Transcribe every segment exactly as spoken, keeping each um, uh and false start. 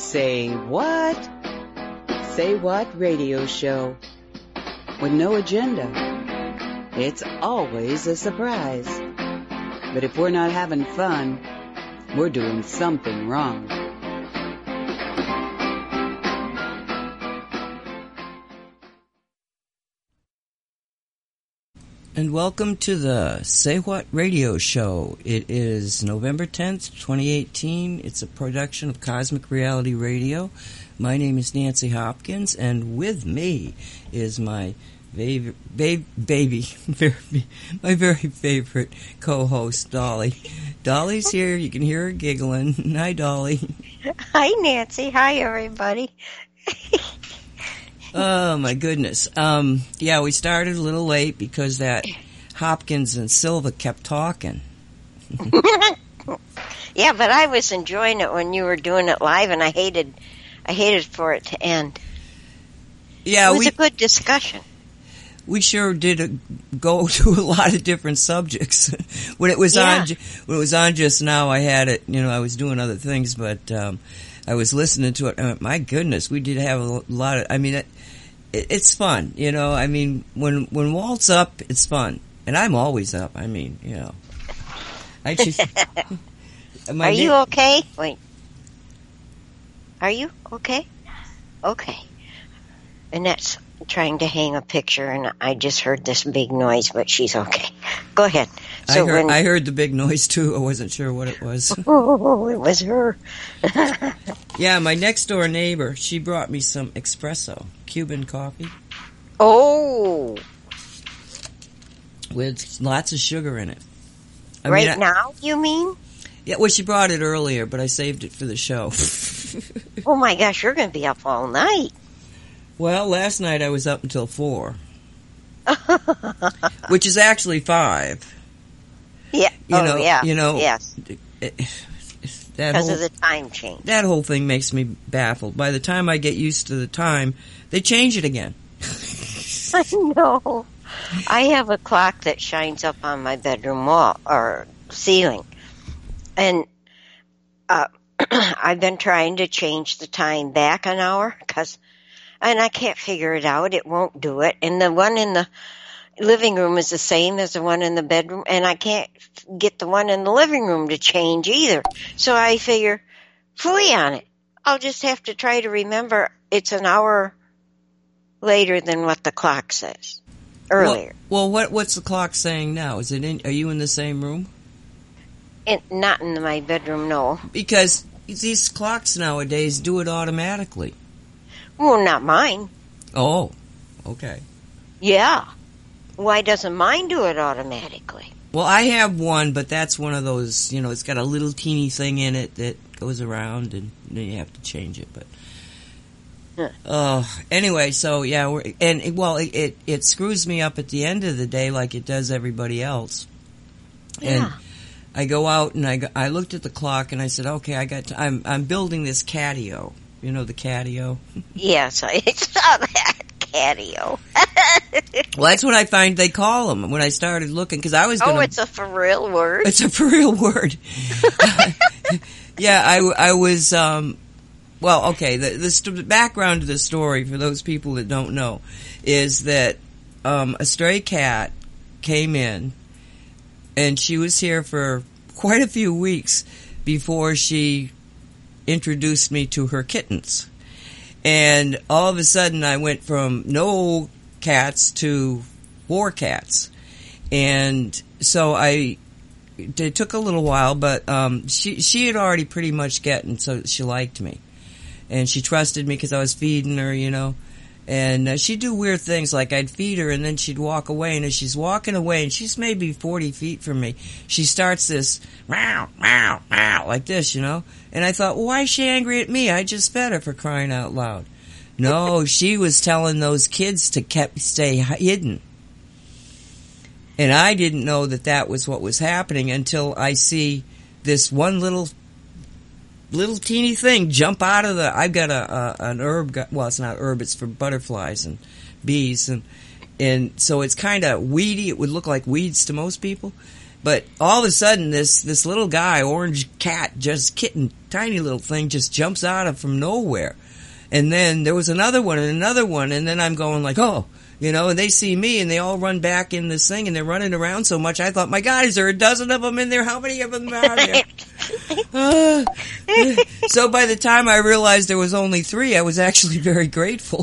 Say what? Say what radio show with no agenda. It's always a surprise. But if we're not having fun, we're doing something wrong. And welcome to the Say What Radio Show. It is November tenth, twenty eighteen. It's a production of Cosmic Reality Radio. My name is Nancy Hopkins, and with me is my baby, baby, baby my very favorite co-host, Dolly. Dolly's here. You can hear her giggling. Hi, Dolly. Hi, Nancy. Hi, everybody. Oh, my goodness. Um, yeah, we started a little late because that Hopkins and Silva kept talking. Yeah, but I was enjoying it when you were doing it live, and I hated I hated for it to end. Yeah, it was we, a good discussion. We sure did a, go to a lot of different subjects. when it was yeah. on, when it was on just now, I had it. You know, I was doing other things, but um, I was listening to it. And my goodness, we did have a lot of. I mean. It, It's fun, you know, I mean, when when Walt's up, it's fun. And I'm always up, I mean, you know. I just... Are you okay? Wait. Are you okay? Okay. Annette's trying to hang a picture, and I just heard this big noise, but she's okay. Go ahead. So I, heard, when, I heard the big noise, too. I wasn't sure what it was. Oh, it was her. Yeah, my next-door neighbor, she brought me some espresso, Cuban coffee. Oh. With lots of sugar in it. I right mean, I, now, you mean? Yeah, well, she brought it earlier, but I saved it for the show. Oh, my gosh, you're going to be up all night. Well, last night I was up until four. Which is actually five. Yeah. You oh, know, yeah. You know, yes. Because of the time change. That whole thing makes me baffled. By the time I get used to the time, they change it again. I know. I have a clock that shines up on my bedroom wall or ceiling. And uh, I've been trying to change the time back an hour, cause, and I can't figure it out. It won't do it. And the one in the living room is the same as the one in the bedroom, and I can't get the one in the living room to change either. So I figure, fooey on it. I'll just have to try to remember it's an hour later than what the clock says earlier. Well, well what what's the clock saying now? Is it in? Are you in the same room? It, not in my bedroom, no. Because these clocks nowadays do it automatically. Well, not mine. Oh, okay. Yeah. Why doesn't mine do it automatically? Well, I have one, but that's one of those, you know, it's got a little teeny thing in it that goes around, and then you have to change it. But huh. uh, anyway, so yeah, we're, and it, well, it, it it screws me up at the end of the day like it does everybody else. Yeah. And I go out and I go, I looked at the clock and I said, okay, I got to, I'm I'm building this catio. You know the catio? Yes, I saw that. Catio. Well, that's what I find they call them when I started looking, because I was going to... Oh, it's a for real word? It's a for real word. Yeah, I, I was... Um, well, okay, the, the, st- the background to the story, for those people that don't know, is that um, a stray cat came in, and she was here for quite a few weeks before she introduced me to her kittens. And all of a sudden, I went from no cats to four cats. And so I, it took a little while, but um, she she had already pretty much gotten, so she liked me. And she trusted me because I was feeding her, you know. And uh, she'd do weird things, like I'd feed her and then she'd walk away. And as she's walking away, and she's maybe forty feet from me, she starts this, meow, meow, meow, like this, you know. And I thought, well, why is she angry at me? I just fed her, for crying out loud. No, she was telling those kids to keep, stay hidden. And I didn't know that that was what was happening until I see this one little little teeny thing jump out of the, I've got a, a an herb, well, it's not herb, it's for butterflies and bees, and and so it's kind of weedy. It would look like weeds to most people, But all of a sudden, this this little guy, orange cat, just kitten, tiny little thing, just jumps out of from nowhere. And then there was another one and another one, and then I'm going like, oh, you know, and they see me and they all run back in this thing and they're running around so much. I thought, my God, is there a dozen of them in there? How many of them are there? uh, so by the time I realized there was only three, I was actually very grateful.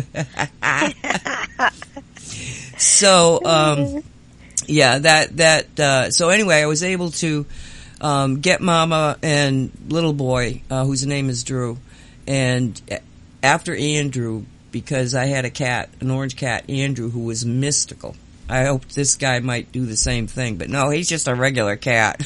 so, um, yeah, that, that, uh, so anyway, I was able to, um, get Mama and little boy, uh, whose name is Drew, and after Andrew, because I had a cat, an orange cat, Andrew, who was mystical. I hoped this guy might do the same thing, but no, he's just a regular cat.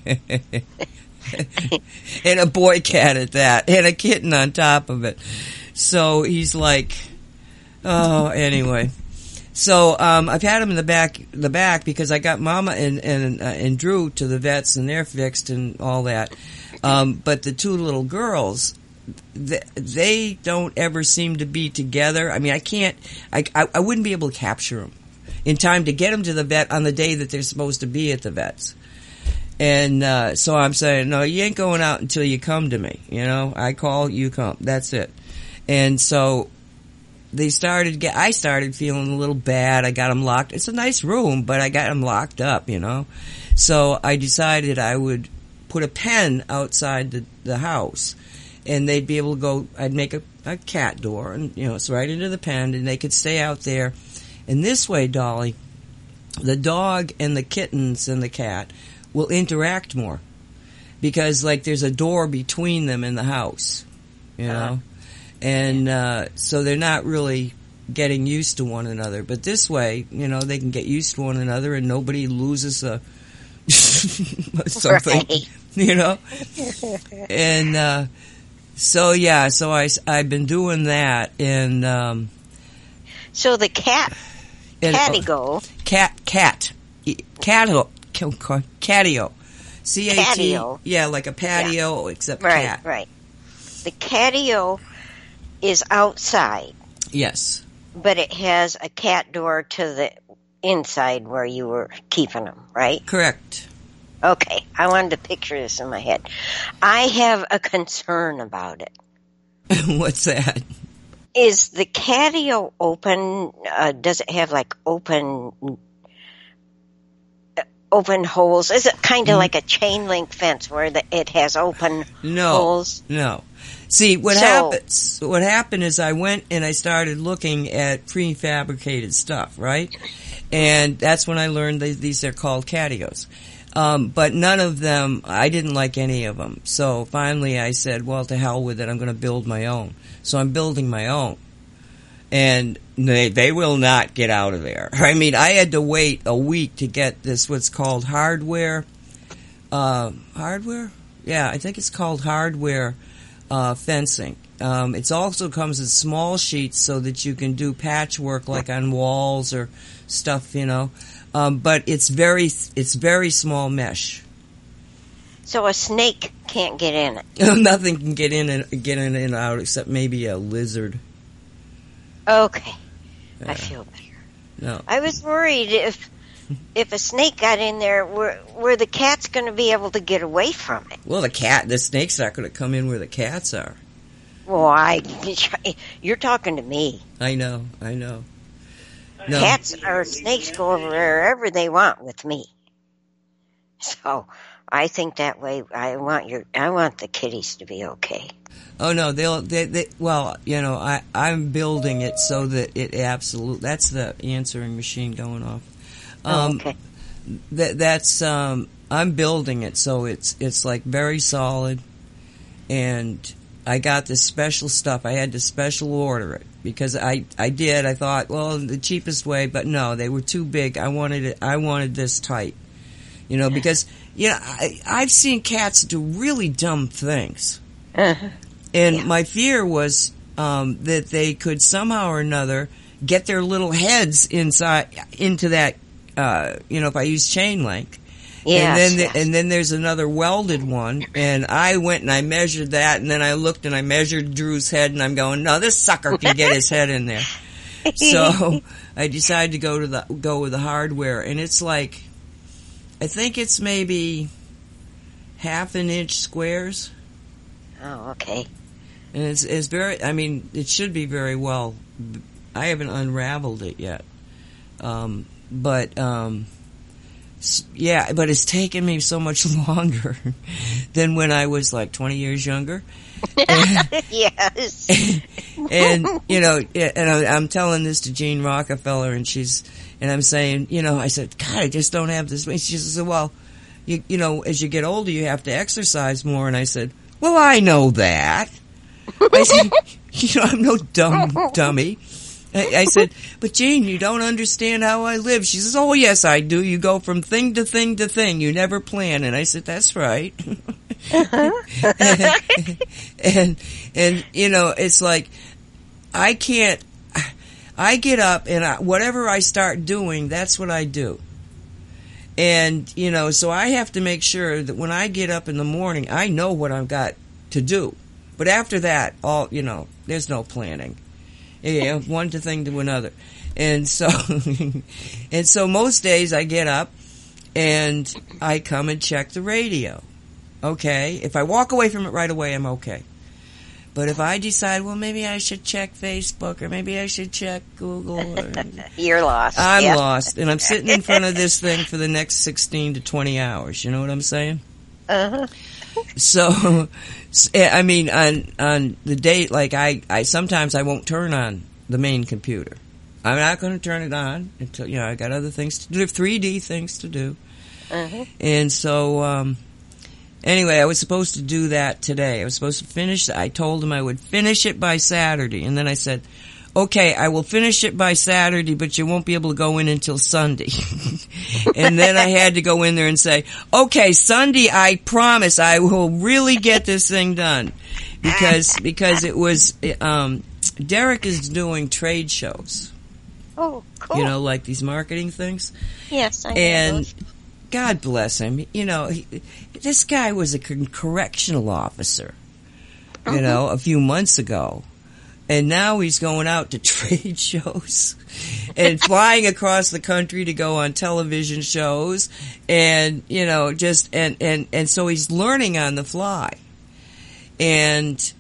And a boy cat at that, and a kitten on top of it. So he's like, oh, anyway. So um, I've had him in the back, the back, because I got Mama and and uh, and Drew to the vets, and they're fixed and all that. Um, but the two little girls, they, they don't ever seem to be together. I mean, I can't, I, I I wouldn't be able to capture them in time to get them to the vet on the day that they're supposed to be at the vet's. And uh, so I'm saying, no, you ain't going out until you come to me. You know, I call, you come. That's it. And so they started get. I started feeling a little bad. I got them locked. It's a nice room, but I got them locked up. You know, so I decided I would put a pen outside the, the house, and they'd be able to go. I'd make a, a cat door, and you know, it's right into the pen, and they could stay out there. And this way, Dolly, the dog and the kittens and the cat will interact more, because like there's a door between them in the house, you know. Uh-huh. And, uh, so they're not really getting used to one another. But this way, you know, they can get used to one another and nobody loses a, something, right. You know? And, uh, so yeah, so I, I've been doing that and, um. So the cat, catio. Uh, cat, cat, catio, catio. C A T. Yeah, like a patio, yeah. Except right, cat. Right, right. The catio is outside. Yes. But it has a cat door to the inside where you were keeping them, right? Correct. Okay. I wanted to picture this in my head. I have a concern about it. What's that? Is the catio open? Uh, does it have like open uh, open holes? Is it kind of mm. like a chain link fence where the, it has open no, holes? No. See, what so, happens, what happened is I went and I started looking at prefabricated stuff, right? And that's when I learned that these are called catios. Um, but none of them, I didn't like any of them. So finally I said, well, to hell with it, I'm going to build my own. So I'm building my own. And they, they will not get out of there. I mean, I had to wait a week to get this, what's called hardware, uh, hardware? Yeah, I think it's called hardware. Uh, fencing. Um, it also comes in small sheets so that you can do patchwork like on walls or stuff, you know. Um, but it's very, it's very small mesh. So a snake can't get in it. Nothing can get in and get in and out except maybe a lizard. Okay, yeah. I feel better. No, I was worried if if a snake got in there, were were the cats going to be able to get away from it? Well, the cat, the snake's not going to come in where the cats are. Well, I, you're talking to me. I know, I know. No. Cats or snakes go over wherever they want with me. So I think that way. I want your, I want the kitties to be okay. Oh no, they'll, they, they, well, you know, I, I'm building it so that it absolutely, that's the answering machine going off. Um, oh, okay. That, that's, um, I'm building it so it's, it's like very solid, and I got this special stuff. I had to special order it because I, I did, I thought, well, the cheapest way, but no, they were too big. I wanted it, I wanted this tight, you know, because, you know, I, I've seen cats do really dumb things. Uh-huh. And yeah. my fear was, um, that they could somehow or another get their little heads inside, into that, Uh, you know, if I use chain link. Yes, and then, yes. the, and then there's another welded one, and I went and I measured that, and then I looked and I measured Drew's head, and I'm going, no, this sucker can get his head in there. So I decided to go to the, go with the hardware, and it's like, I think it's maybe half an inch squares. Oh, okay. And it's, it's very, I mean, it should be very well. I haven't unraveled it yet. Um, but, um, yeah, but it's taken me so much longer than when I was like twenty years younger. Yes. And, you know, and I'm telling this to Jean Rockefeller, and she's, and I'm saying, you know, I said, God, I just don't have this. She says, well, you, you know, as you get older, you have to exercise more. And I said, well, I know that. I said, you know, I'm no dumb dummy. I, I said, but Jean, you don't understand how I live. She says, oh, yes, I do. You go from thing to thing to thing. You never plan. And I said, that's right. and, and, and, you know, it's like, I can't, I get up and I, whatever I start doing, that's what I do. And, you know, so I have to make sure that when I get up in the morning, I know what I've got to do. But after that, all, you know, there's no planning. Yeah, one to thing to another. And so, and so most days I get up and I come and check the radio. Okay. If I walk away from it right away, I'm okay. But if I decide, well, maybe I should check Facebook or maybe I should check Google. Or, You're lost. I'm yeah. lost. And I'm sitting in front of this thing for the next sixteen to twenty hours. You know what I'm saying? Uh-huh. So, I mean, on on the date, like I, I sometimes I won't turn on the main computer. I'm not going to turn it on until, you know, I got other things to do, three D things to do. Uh-huh. And so, um, anyway, I was supposed to do that today. I was supposed to finish, I told him I would finish it by Saturday. And then I said, okay, I will finish it by Saturday, but you won't be able to go in until Sunday. And then I had to go in there and say, okay, Sunday, I promise I will really get this thing done. Because, because it was, um, Derek is doing trade shows. Oh, cool. You know, like these marketing things. Yes, I know And those. God bless him. You know, he, this guy was a con- correctional officer, you Uh-huh. know, a few months ago. And now he's going out to trade shows and flying across the country to go on television shows and, you know, just, and, and, and so he's learning on the fly. And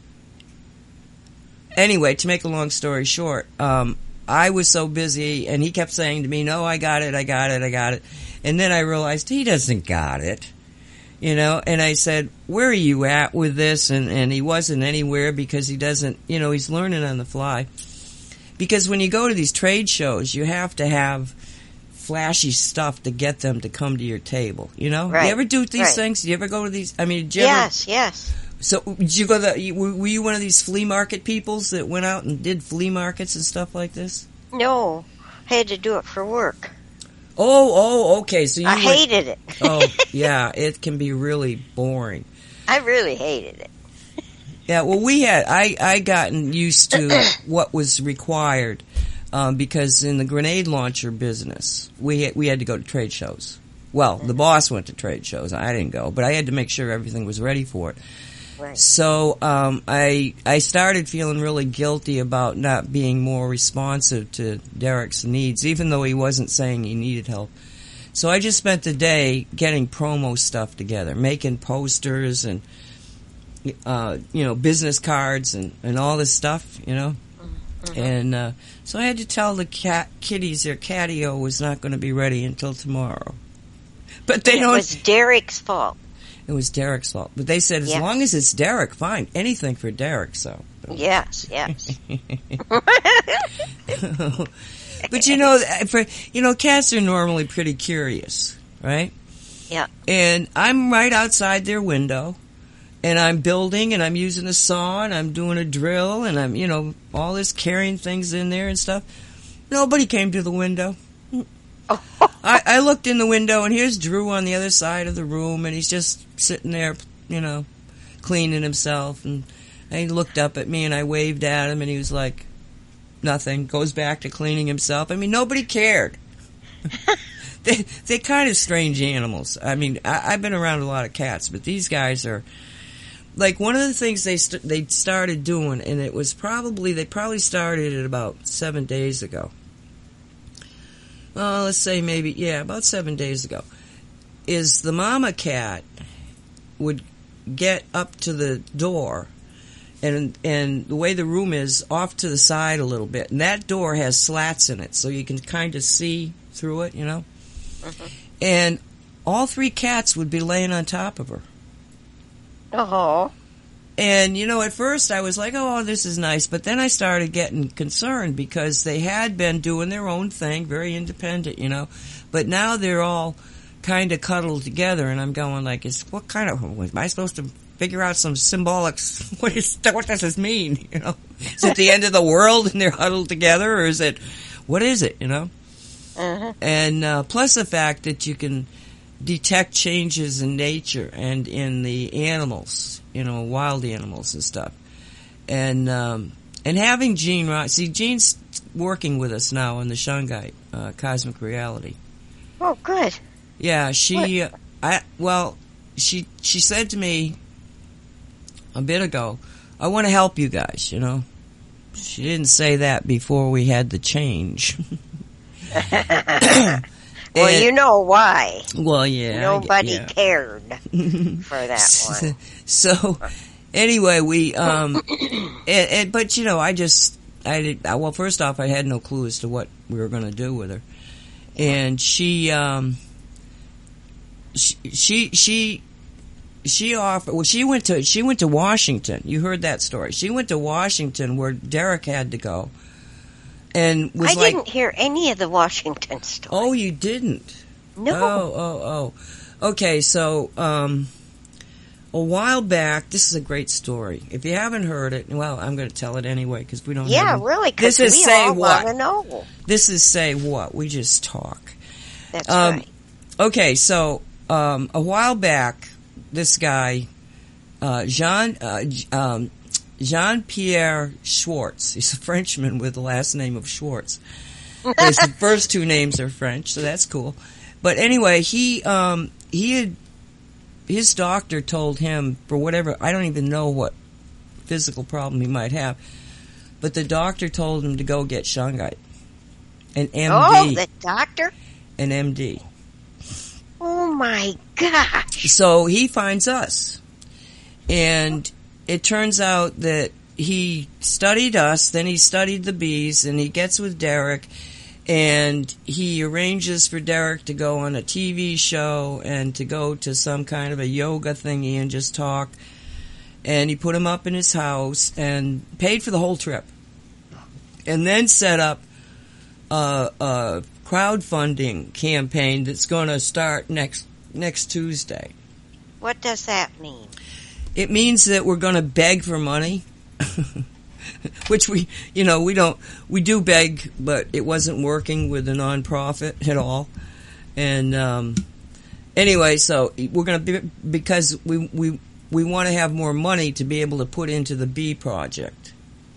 anyway, to make a long story short, um, I was so busy and he kept saying to me, no, I got it, I got it, I got it. And then I realized he doesn't got it. You know, and I said, where are you at with this? And, and he wasn't anywhere because he doesn't, you know, he's learning on the fly. Because when you go to these trade shows, you have to have flashy stuff to get them to come to your table, you know? Right. You ever do these Right. things? Do you ever go to these? I mean, did you ever? Yes, yes. So, did you go to the, were you one of these flea market peoples that went out and did flea markets and stuff like this? No, I had to do it for work. Oh, oh, okay. So you I went- hated it. Oh, yeah, it can be really boring. I really hated it. Yeah, well, we had, I, I gotten used to what was required, um, because in the grenade launcher business, we had, we had to go to trade shows. Well, the boss went to trade shows. I didn't go, but I had to make sure everything was ready for it. Right. So, um, I, I started feeling really guilty about not being more responsive to Derek's needs, even though he wasn't saying he needed help. So I just spent the day getting promo stuff together, making posters and, uh, you know, business cards and, and all this stuff, you know. Mm-hmm. And, uh, so I had to tell the cat, kiddies their catio was not going to be ready until tomorrow. But they It don't. was Derek's fault. It was Derek's fault. But they said, as Yeah. long as it's Derek, fine. Anything for Derek, so. Yes, yes. But you know, for, you know, cats are normally pretty curious, right? Yeah. And I'm right outside their window, and I'm building, and I'm using a saw, and I'm doing a drill, and I'm, you know, all this carrying things in there and stuff. Nobody came to the window. I, I looked in the window, and here's Drew on the other side of the room, and he's just sitting there, you know, cleaning himself. And he looked up at me, and I waved at him, and he was like, nothing. Goes back to cleaning himself. I mean, nobody cared. they, they're kind of strange animals. I mean, I, I've been around a lot of cats, but these guys are, like, one of the things they st- they started doing, and it was probably, they probably started it about seven days ago. Well, let's say maybe, yeah, about seven days ago, is the mama cat would get up to the door, and and the way the room is off to the side a little bit, and that door has slats in it, so you can kind of see through it, you know. Mm-hmm. And all three cats would be laying on top of her. Oh. And, you know, at first I was like, oh, this is nice. But then I started getting concerned because they had been doing their own thing, very independent, you know. But now they're all kind of cuddled together. And I'm going like, is what kind of, am I supposed to figure out some symbolic, what is, what does this mean, you know? Is it the end of the world and they're huddled together? Or is it, what is it, you know? Uh-huh. And uh, plus the fact that you can detect changes in nature and in the animals, you know, wild animals and stuff. And um, and having Jean, see, Jean's working with us now in the Shungite uh, Cosmic Reality. Oh, good. Yeah, she, uh, I well, she she said to me a bit ago, I want to help you guys, you know. She didn't say that before we had the change. Well, And, you know why. Well, yeah. Nobody yeah. cared for that one. So, anyway, we, um, and, and, but you know, I just, I did, well, first off, I had no clue as to what we were going to do with her. And she, um, she, she, she, she offered, well, she went to, she went to Washington. You heard that story. She went to Washington where Derek had to go. And was I like, didn't hear any of the Washington story. Oh, you didn't? No. Oh, oh, oh. Okay, so um, a while back, this is a great story. If you haven't heard it, well, I'm going to tell it anyway because we don't. Yeah, have really. Because this is we say all what? want to know. This is say what? We just talk. That's um, right. Okay, so um, a while back, this guy, uh, Jean. Uh, um, Jean-Pierre Schwartz. He's a Frenchman with the last name of Schwartz. His first two names are French, so that's cool. But anyway, he um, he had his doctor told him for whatever, I don't even know what physical problem he might have, but the doctor told him to go get Shungite, an M D. Oh, the doctor? An M D. Oh my gosh! So he finds us, and it turns out that he studied us, then he studied the bees, and he gets with Derek, and he arranges for Derek to go on a T V show and to go to some kind of a yoga thingy and just talk. And he put him up in his house and paid for the whole trip. And then set up a, a crowdfunding campaign that's going to start next next Tuesday. What does that mean? It means that we're going to beg for money, which we, you know, we don't, we do beg, but it wasn't working with the nonprofit at all. And, um, anyway, so we're going to be, because we, we, we want to have more money to be able to put into the bee project.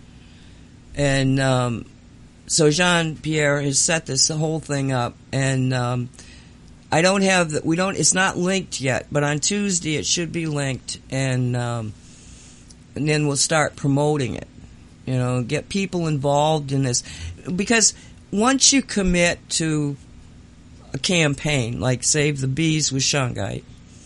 And, um, so Jean-Pierre has set this whole thing up, and, um, I don't have the, we don't, it's not linked yet, but on Tuesday it should be linked, and, um, and then we'll start promoting it, you know, get people involved in this, because once you commit to a campaign, like Save the Bees with Shungite,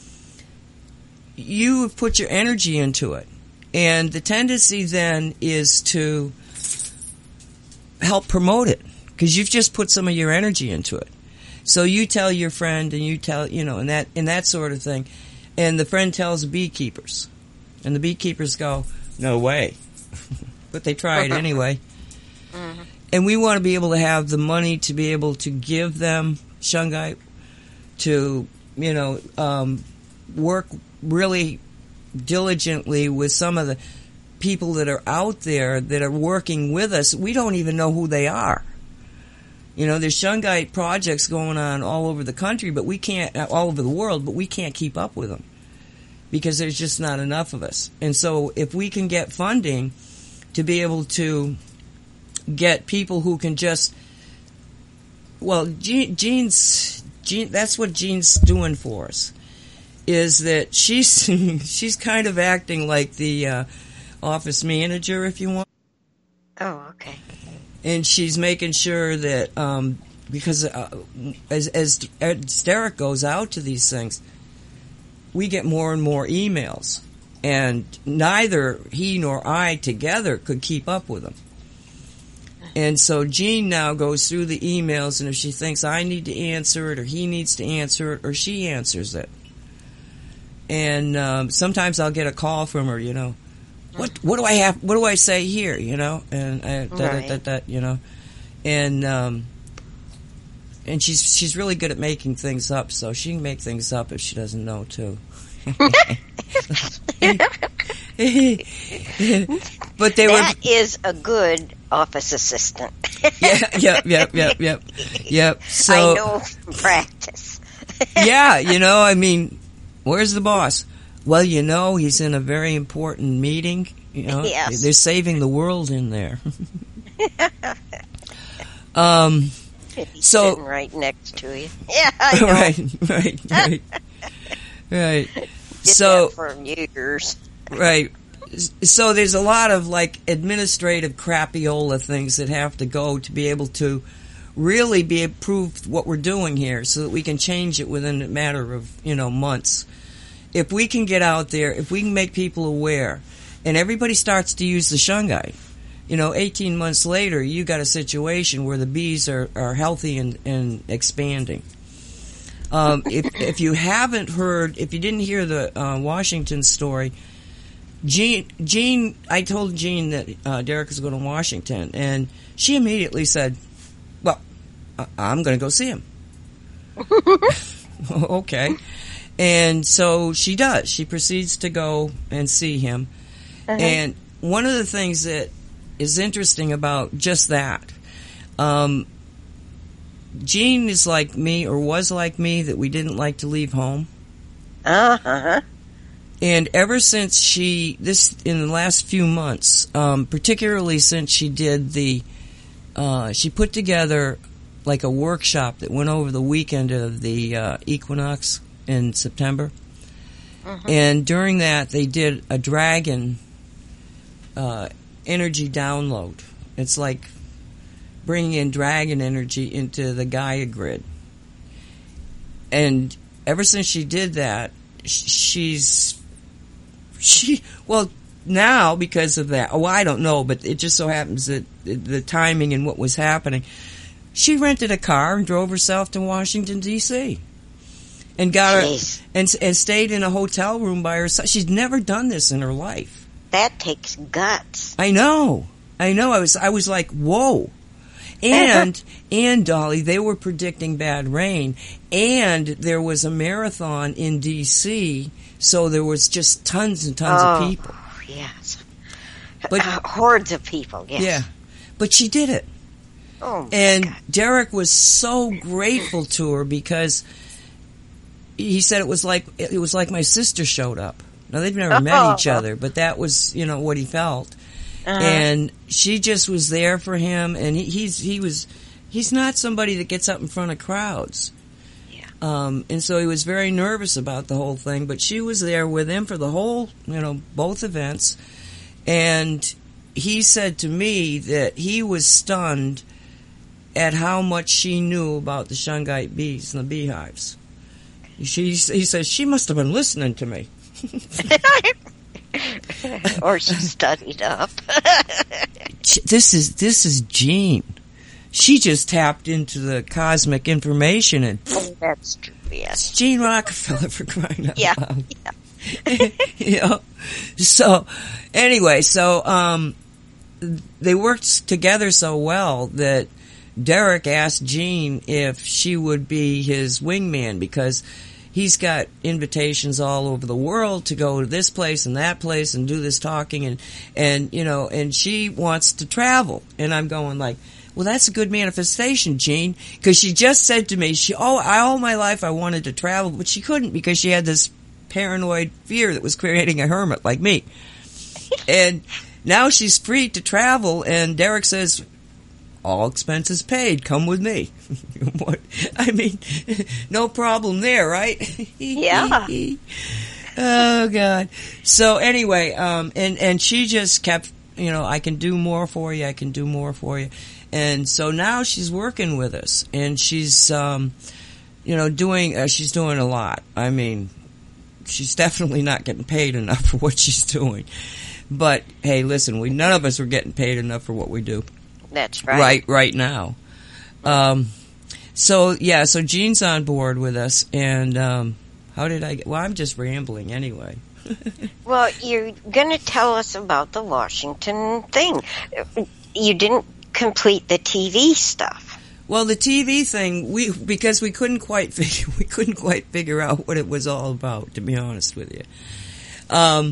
you have put your energy into it, and the tendency then is to help promote it, because you've just put some of your energy into it. So you tell your friend, and you tell, you know, and that, and that sort of thing. And the friend tells the beekeepers. And the beekeepers go, no way. But they tried anyway. Mm-hmm. And we want to be able to have the money to be able to give them Shungite, to, you know, um, work really diligently with some of the people that are out there that are working with us. We don't even know who they are. You know, there's Shungite projects going on all over the country, but we can't, all over the world, but we can't keep up with them because there's just not enough of us. And so if we can get funding to be able to get people who can just, well, Jean, Jean's, Jean, that's what Jean's doing for us, is that she's, she's kind of acting like the uh, office manager, if you want. Oh, okay. And she's making sure that um, because uh, as, as as Derek goes out to these things, we get more and more emails, and neither he nor I together could keep up with them. And so Jean now goes through the emails, and if she thinks I need to answer it, or he needs to answer it, or she answers it. And um, sometimes I'll get a call from her, you know, what what do I have? What do I say here? You know, and I, that, Right. that, that, you know, and um, and she's she's really good at making things up, so she can make things up if she doesn't know too. But they That were. is a good office assistant. Yeah, yep, yep, yep, yep, yep. So I know from practice. yeah, you know, I mean, where's the boss? Well, you know, he's in a very important meeting. You know, Yes. they're saving the world in there. um, He's So- sitting right next to you. Yeah, I know. right, right, right, right. Did So, that for years. right. So there's a lot of like administrative crapiola things that have to go to be able to really be approved what we're doing here, so that we can change it within a matter of, you know, months. If we can get out there, if we can make people aware, and everybody starts to use the shungite, you know, eighteen months later, you got a situation where the bees are, are healthy and, and expanding. Um, if, if you haven't heard, if you didn't hear the uh, Washington story, Jean, Jean, I told Jean that uh, Derek is going to Washington, and she immediately said, well, I- I'm going to go see him. Okay. And so she does. She proceeds to go and see him. Uh-huh. And one of the things that is interesting about just that, um, Jean is like me, or was like me, that we didn't like to leave home. Uh-huh. And ever since she, this, in the last few months, um, particularly since she did the, uh, she put together like a workshop that went over the weekend of the uh, equinox in September. Uh-huh. And during that, they did a dragon uh, energy download. It's like bringing in dragon energy into the Gaia grid. And ever since she did that, sh- she's she well now because of that. Oh, I don't know, but it just so happens that the timing and what was happening. She rented a car and drove herself to Washington D C and got Jeez. her and and stayed in a hotel room by herself. She's never done this in her life. That takes guts. I know, I know. I was I was like, whoa. And and Dolly, they were predicting bad rain, and there was a marathon in D C, so there was just tons and tons oh, of people. Yes. But Uh, hordes of people, yes. yeah, but she did it. Oh, my And God. Derek was so grateful to her because he said it was like it was like my sister showed up. Now they've never met each other, but that was, you know, what he felt. Uh-huh. And she just was there for him, and he, he's he was he's not somebody that gets up in front of crowds. Yeah. Um, and so he was very nervous about the whole thing, but she was there with him for the whole, you know, both events. And he said to me that he was stunned at how much she knew about the shungite bees and the beehives. She, he says, she must have been listening to me. Or she studied up. This is this is Jean. She just tapped into the cosmic information, and Oh, that's true, yes. it's Jean Rockefeller, for crying out Yeah. loud. yeah. You know? So anyway, so um, they worked together so well that Derek asked Jean if she would be his wingman, because he's got invitations all over the world to go to this place and that place and do this talking, and and you know, and she wants to travel. And I'm going like, well, that's a good manifestation, Jean, because she just said to me, she oh, I, all my life I wanted to travel, but she couldn't because she had this paranoid fear that was creating a hermit like me. And now she's free to travel, and Derek says, all expenses paid, come with me. What? I mean, no problem there, right? Yeah. Oh, God. So anyway, um, and, and she just kept, you know, I can do more for you, I can do more for you. And so now she's working with us, and she's, um, you know, doing, uh, she's doing a lot. I mean, she's definitely not getting paid enough for what she's doing. But, hey, listen, we none of us are getting paid enough for what we do. That's right. Right, right now. Um, so, yeah, so Jean's on board with us, and um, how did I get, well, I'm just rambling anyway. Well, you're going to tell us about the Washington thing. You didn't complete the T V stuff. Well, the T V thing, we because we couldn't quite figure we couldn't quite figure out what it was all about. To be honest with you, um,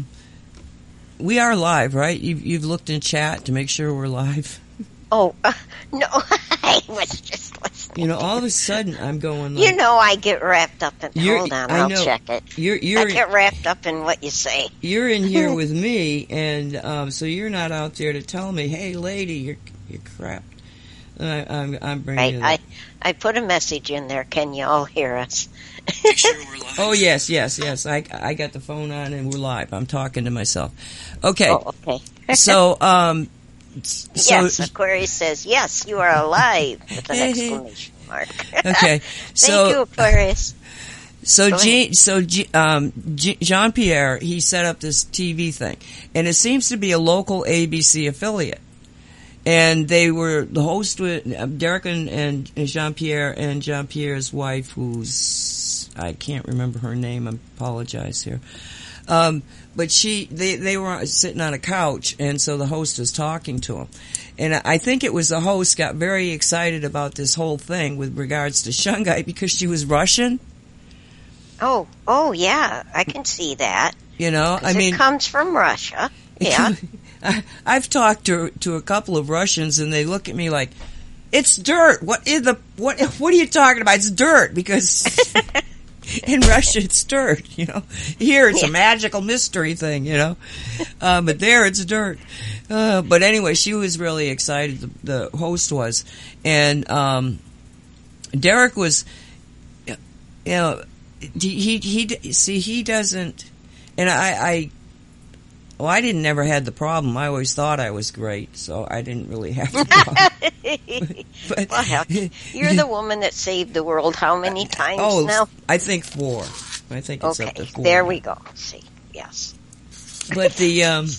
we are live, right? You've, you've looked in chat to make sure we're live. Oh uh, no, I was just listening. You know, all of a sudden I'm going. Like, you know, I get wrapped up in. You're- Hold on, I I'll know. check it. You're you're I get wrapped up in what you say. you're in here with me, and um, so you're not out there to tell me, "Hey, lady, you're you're crap." And I, I'm I'm bringing I, it up. I I put a message in there. Can you all hear us? Oh yes, yes, yes. I I got the phone on and we're live. I'm talking to myself. Okay. Oh, okay. So um so Yes, Aquarius says, yes, you are alive, with an exclamation mark. okay. So Thank you, Aquarius. so Go Jean, so G, um G, Jean-Pierre, he set up this T V thing. And it seems to be a local A B C affiliate. And they were the host with um, Derek and, and Jean-Pierre and Jean-Pierre's wife, who's I can't remember her name. I apologize here. Um, but she, they, they were sitting on a couch, and so the host was talking to him. And I think it was the host got very excited about this whole thing with regards to Shungite because she was Russian. Oh, oh, yeah, I can see that. You know, I mean, it comes from Russia. Yeah. I, I've talked to to a couple of Russians, and they look at me like, "It's dirt. What is the what? What are you talking about? It's dirt." Because in Russia, it's dirt. You know, here it's Yeah. a magical mystery thing. You know, uh, but there it's dirt. Uh, but anyway, she was really excited. The, the host was, and um, Derek was. You know, he he, he see he doesn't, and I. I Well, I didn't never had the problem. I always thought I was great, so I didn't really have the problem. but, Well, heck, you're the woman that saved the world how many times oh, now? I think four. I think it's Okay, up to four. there we go. See, yes. But the um,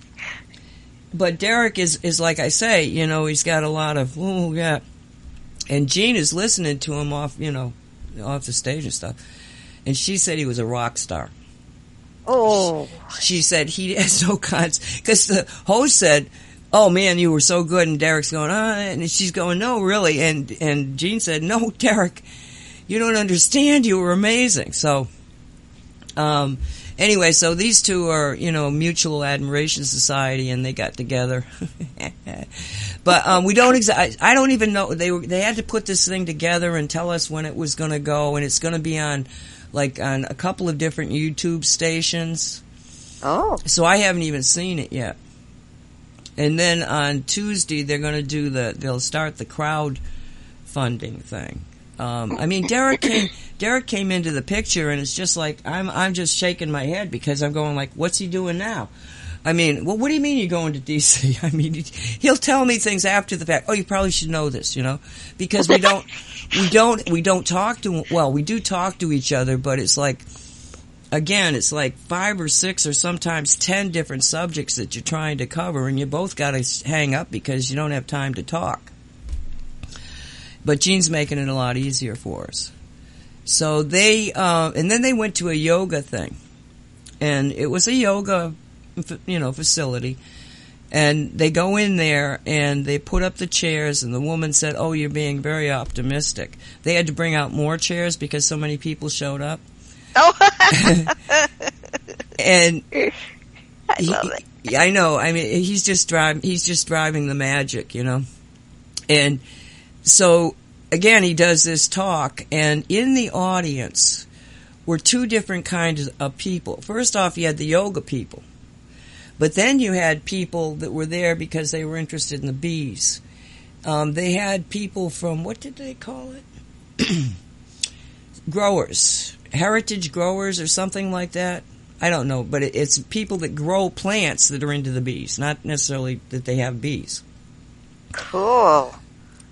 but Derek is is like I say, you know, he's got a lot of oh yeah, and Jean is listening to him off, you know, off the stage and stuff, and she said he was a rock star. Oh, She said he has no cons because the host said, "Oh man, you were so good," and Derek's going, "Ah," and she's going, "No, really," and and Jean said, "No, Derek, you don't understand. You were amazing." So, um, anyway, so these two are, you know, mutual admiration society, and they got together. But um, we don't. Exa- I don't even know they were. They had to put this thing together and tell us when it was going to go, and it's going to be on. Like on a couple of different YouTube stations. oh, So I haven't even seen it yet. And then on Tuesday they're going to do the, they'll start the crowd funding thing. Um, I mean, Derek came, Derek came into the picture and it's just like, I'm, I'm just shaking my head because I'm going like, what's he doing now? I mean, well, what do you mean you're going to D C? I mean, he'll tell me things after the fact. Oh, you probably should know this, you know, because we don't, we don't, we don't talk to, well, we do talk to each other, but it's like, again, it's like five or six or sometimes ten different subjects that you're trying to cover, and you both got to hang up because you don't have time to talk. But Jean's making it a lot easier for us. So they, uh, and then they went to a yoga thing, and it was a yoga, you know, facility, and they go in there and they put up the chairs, and the woman said, "Oh, you're being very optimistic." They had to bring out more chairs because so many people showed up. oh, And I love it. he, I know. I mean, he's just driving. He's just driving the magic, you know. And so again, he does this talk, and in the audience were two different kinds of people. First off, you had the yoga people. But then you had people that were there because they were interested in the bees. Um, they had people from, what did they call it? Growers. Heritage growers or something like that. I don't know, but it, it's people that grow plants that are into the bees, not necessarily that they have bees. Cool.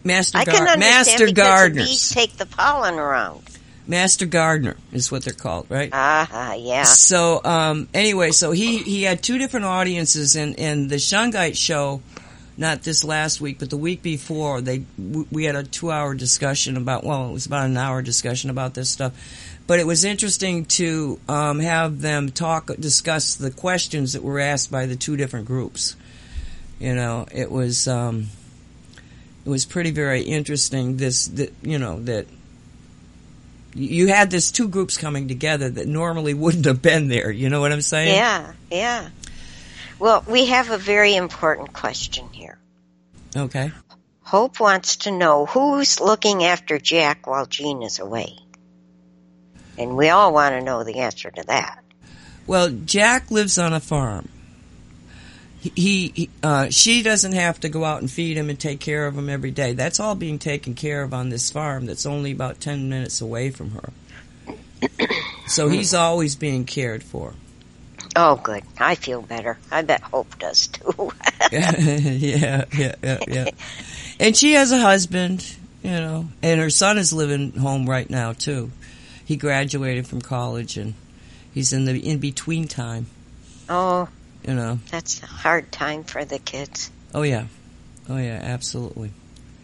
Master I Gar- can understand Master because Gardeners. the bees take the pollen around. Master Gardener is what they're called, right? Ah, uh, yeah. So, um, anyway, so he, he had two different audiences in, in the Shungite show, not this last week, but the week before. They we had a two-hour discussion about, well, it was about an hour discussion about this stuff. But it was interesting to um, have them talk, discuss the questions that were asked by the two different groups. You know, it was um, it was pretty very interesting. This, that, you know, that. You had this two groups coming together that normally wouldn't have been there. You know what I'm saying? Yeah, yeah. Well, we have a very important question here. Okay. Hope wants to know who's looking after Jack while Jean is away. And we all want to know the answer to that. Well, Jack lives on a farm. He, he uh, she doesn't have to go out and feed him and take care of him every day. That's all being taken care of on this farm that's only about ten minutes away from her. So he's always being cared for. Oh, good. I feel better. I bet Hope does too. yeah, yeah, yeah, yeah. And she has a husband, you know, and her son is living home right now too. He graduated from college and he's in the in-between time. Oh. You know. That's a hard time for the kids. Oh, yeah. Oh, yeah, absolutely.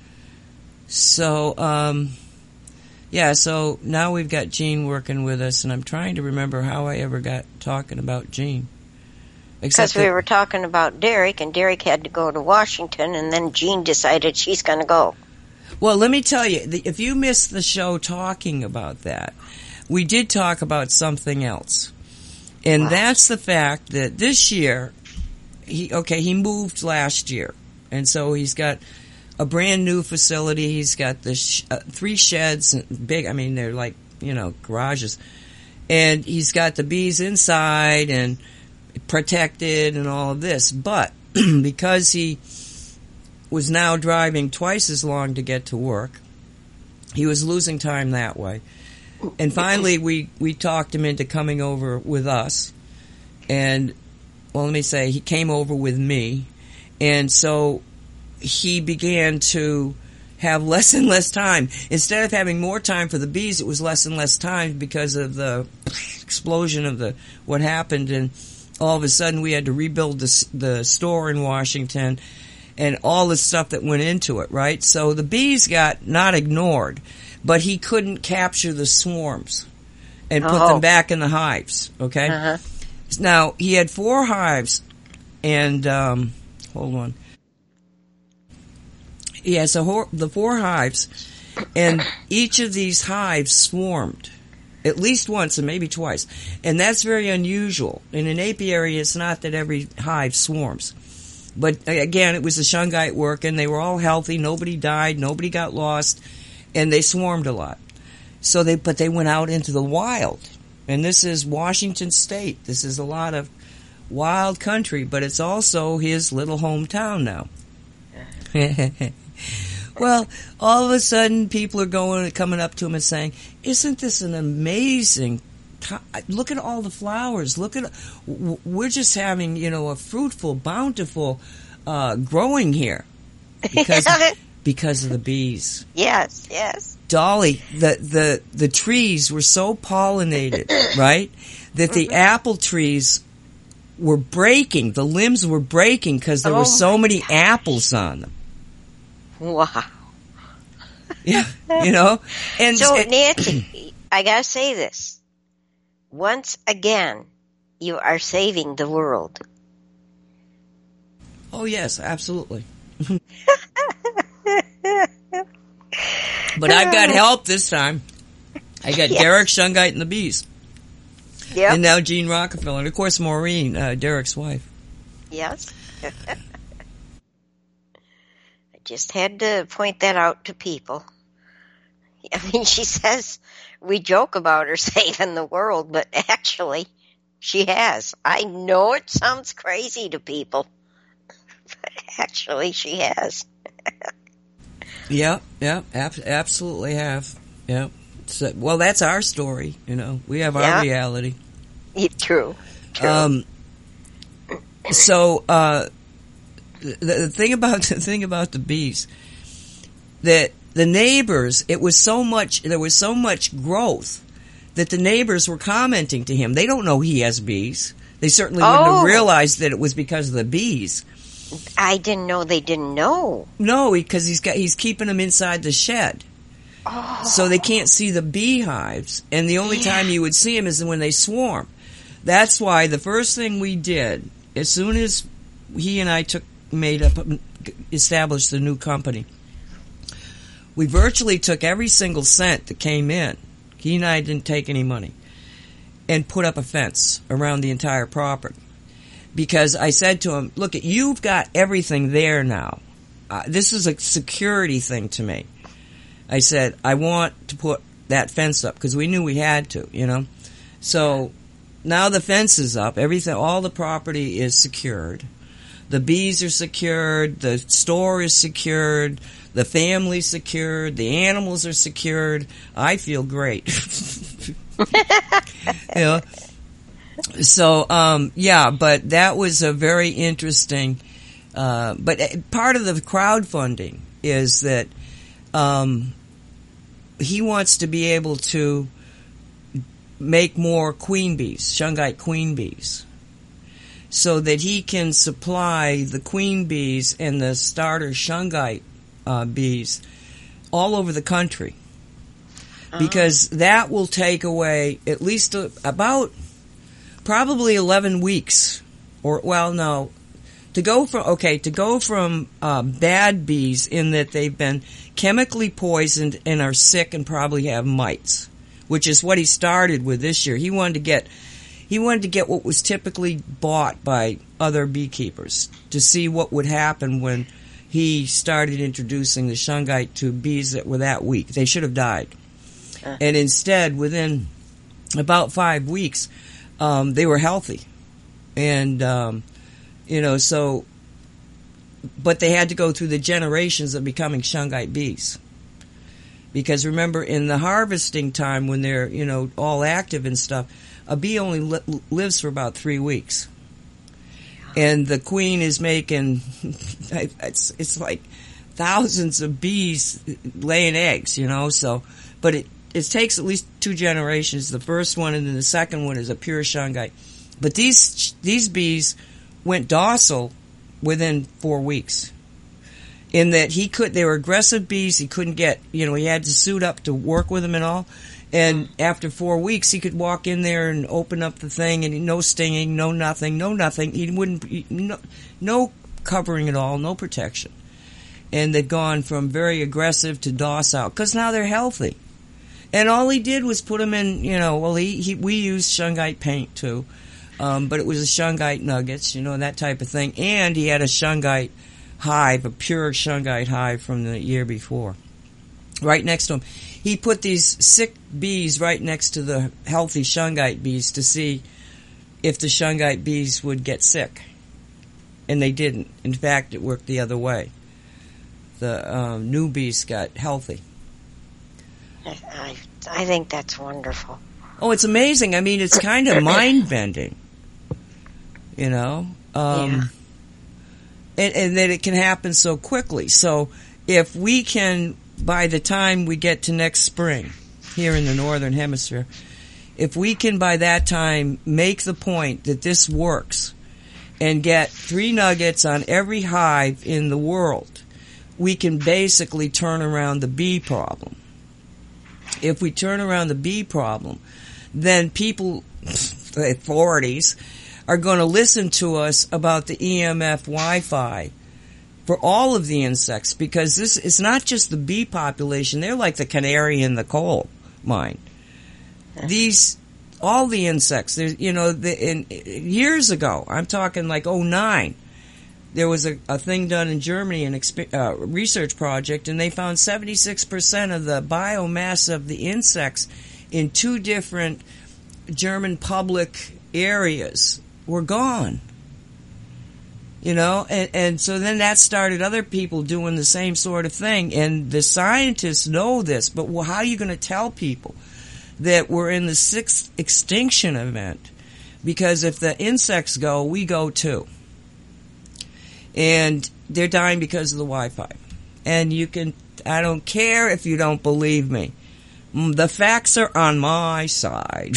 So, um, yeah, so now we've got Jean working with us, and I'm trying to remember how I ever got talking about Jean. Because we were talking about Derek, and Derek had to go to Washington, and then Jean decided she's going to go. Well, let me tell you, if you missed the show talking about that, we did talk about something else. And wow. That's the fact that this year, he okay, he moved last year, and so he's got a brand new facility. He's got the sh- uh, three sheds, big. I mean, they're like you know garages, and he's got the bees inside and protected and all of this. But because he was now driving twice as long to get to work, he was losing time that way. And finally, we, we talked him into coming over with us. And, well, let me say, he came over with me. And so he began to have less and less time. Instead of having more time for the bees, it was less and less time because of the explosion of the what happened. And all of a sudden, we had to rebuild the, the store in Washington and all the stuff that went into it, right? So the bees got not ignored. But he couldn't capture the swarms and put oh. them back in the hives, okay? Uh-huh. Now, he had four hives, and, um, hold on. He has a ho- the four hives, and each of these hives swarmed at least once and maybe twice. And that's very unusual. In an apiary, it's not that every hive swarms. But, again, it was a Shungite work, and they were all healthy. Nobody died. Nobody got lost. And they swarmed a lot. So they, but they went out into the wild. And this is Washington State. This is a lot of wild country, but it's also his little hometown now. Well, all of a sudden, people are going, coming up to him and saying, "Isn't this an amazing time? Look at all the flowers. Look at, we're just having, you know, a fruitful, bountiful uh, growing here because." Because of the bees. Yes, yes. Dolly, the, the, the trees were so pollinated, right, that the mm-hmm. apple trees were breaking. The limbs were breaking because there oh were so many gosh. apples on them. Wow. Yeah, you know. And so, and, Nancy, I got to say this. Once again, you are saving the world. Oh, yes, absolutely. But I've got help this time. I got yes. Derek Shungite and the bees. Yep. And now Jean Rockefeller. And, of course, Maureen, uh, Derek's wife. Yes. I just had to point that out to people. I mean, she says we joke about her saving the world, but actually she has. I know it sounds crazy to people, but actually she has. Yeah, yeah, ab- absolutely have. Yeah. So, well, that's our story, you know. We have yeah. our reality. Yeah, true. True. Um, so, uh, the, the thing about the thing about the bees, that the neighbors, it was so much, there was so much growth that the neighbors were commenting to him. They don't know he has bees. They certainly wouldn't Oh. have realized that it was because of the bees. I didn't know they didn't know. No, because he's got, he's keeping them inside the shed. Oh. So they can't see the beehives. And the only Yeah. time you would see them is when they swarm. That's why the first thing we did, as soon as he and I took, made up, established the new company, we virtually took every single cent that came in. He and I didn't take any money. And put up a fence around the entire property. Because I said to him, look, you've got everything there now. Uh, this is a security thing to me. I said, I want to put that fence up, because we knew we had to, you know. So now the fence is up. Everything, all the property is secured. The bees are secured. The store is secured. The family's secured. The animals are secured. I feel great. You know? So, um, yeah, but that was a very interesting, uh, but part of the crowdfunding is that, um, he wants to be able to make more queen bees, Shungite queen bees, so that he can supply the queen bees and the starter Shungite uh, bees all over the country. Because that will take away at least a, about probably eleven weeks, or well, no, to go from okay to go from uh, bad bees in that they've been chemically poisoned and are sick and probably have mites, which is what he started with this year. He wanted to get he wanted to get what was typically bought by other beekeepers to see what would happen when he started introducing the Shungite to bees that were that weak. They should have died. And instead, within about five weeks, um, they were healthy. And, um, you know, so, but they had to go through the generations of becoming Shungite bees. Because remember, in the harvesting time, when they're, you know, all active and stuff, a bee only li- lives for about three weeks. And the queen is making, it's, it's like thousands of bees laying eggs, you know, so, but it, it takes at least two generations. The first one and then the second one is a pure Shungite. But these these bees went docile within four weeks. In that he could, they were aggressive bees. He couldn't get, you know, he had to suit up to work with them and all. And after four weeks, he could walk in there and open up the thing, and no stinging, no nothing, no nothing. He wouldn't, he, no, no covering at all, no protection. And they'd gone from very aggressive to docile because now they're healthy. And all he did was put them in, you know, well, he, he we used Shungite paint too, um, but it was a Shungite nuggets, you know, that type of thing. And he had a Shungite hive, a pure Shungite hive from the year before, right next to him. He put these sick bees right next to the healthy Shungite bees to see if the Shungite bees would get sick. And they didn't. In fact, it worked the other way. The um, new bees got healthy. I, I think that's wonderful. Oh, it's amazing. I mean, it's kind of mind-bending, you know? Um, Yeah. and, and that it can happen so quickly. So if we can, by the time we get to next spring here in the Northern Hemisphere, if we can by that time make the point that this works and get three nuggets on every hive in the world, we can basically turn around the bee problem. If we turn around the bee problem, then people, the authorities, are going to listen to us about the E M F Wi-Fi for all of the insects, because this is not just the bee population. They're like the canary in the coal mine. These, all the insects, there's, you know, the, in, years ago, I'm talking like oh nine, there was a, a thing done in Germany, an exp- uh, research project, and they found seventy-six percent of the biomass of the insects in two different German public areas were gone. You know, and, and so then that started other people doing the same sort of thing, and the scientists know this, but well, how are you going to tell people that we're in the sixth extinction event? Because if the insects go, we go too. And they're dying because of the Wi-Fi. And you can I don't care if you don't believe me. The facts are on my side.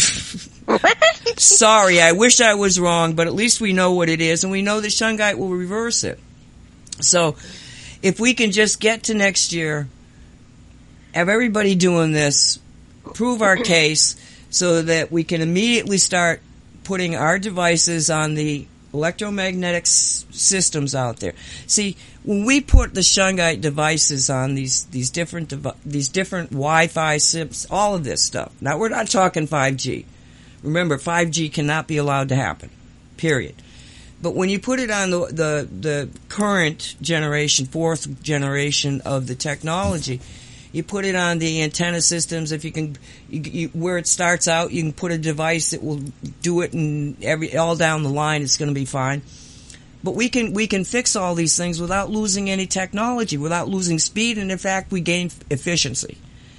Sorry, I wish I was wrong, but at least we know what it is, and we know that Shungite will reverse it. So, if we can just get to next year, have everybody doing this, prove our case, so that we can immediately start putting our devices on the electromagnetic s- systems out there. See, when we put the Shungite devices on these these different devi- these different Wi-Fi sims, all of this stuff. Now, we're not talking five G. Remember, five G cannot be allowed to happen. Period. But when you put it on the the, the current generation, fourth generation of the technology, you put it on the antenna systems. If you can, you, you, where it starts out, you can put a device that will do it, and every all down the line, it's going to be fine. But we can we can fix all these things without losing any technology, without losing speed, and in fact, we gain efficiency.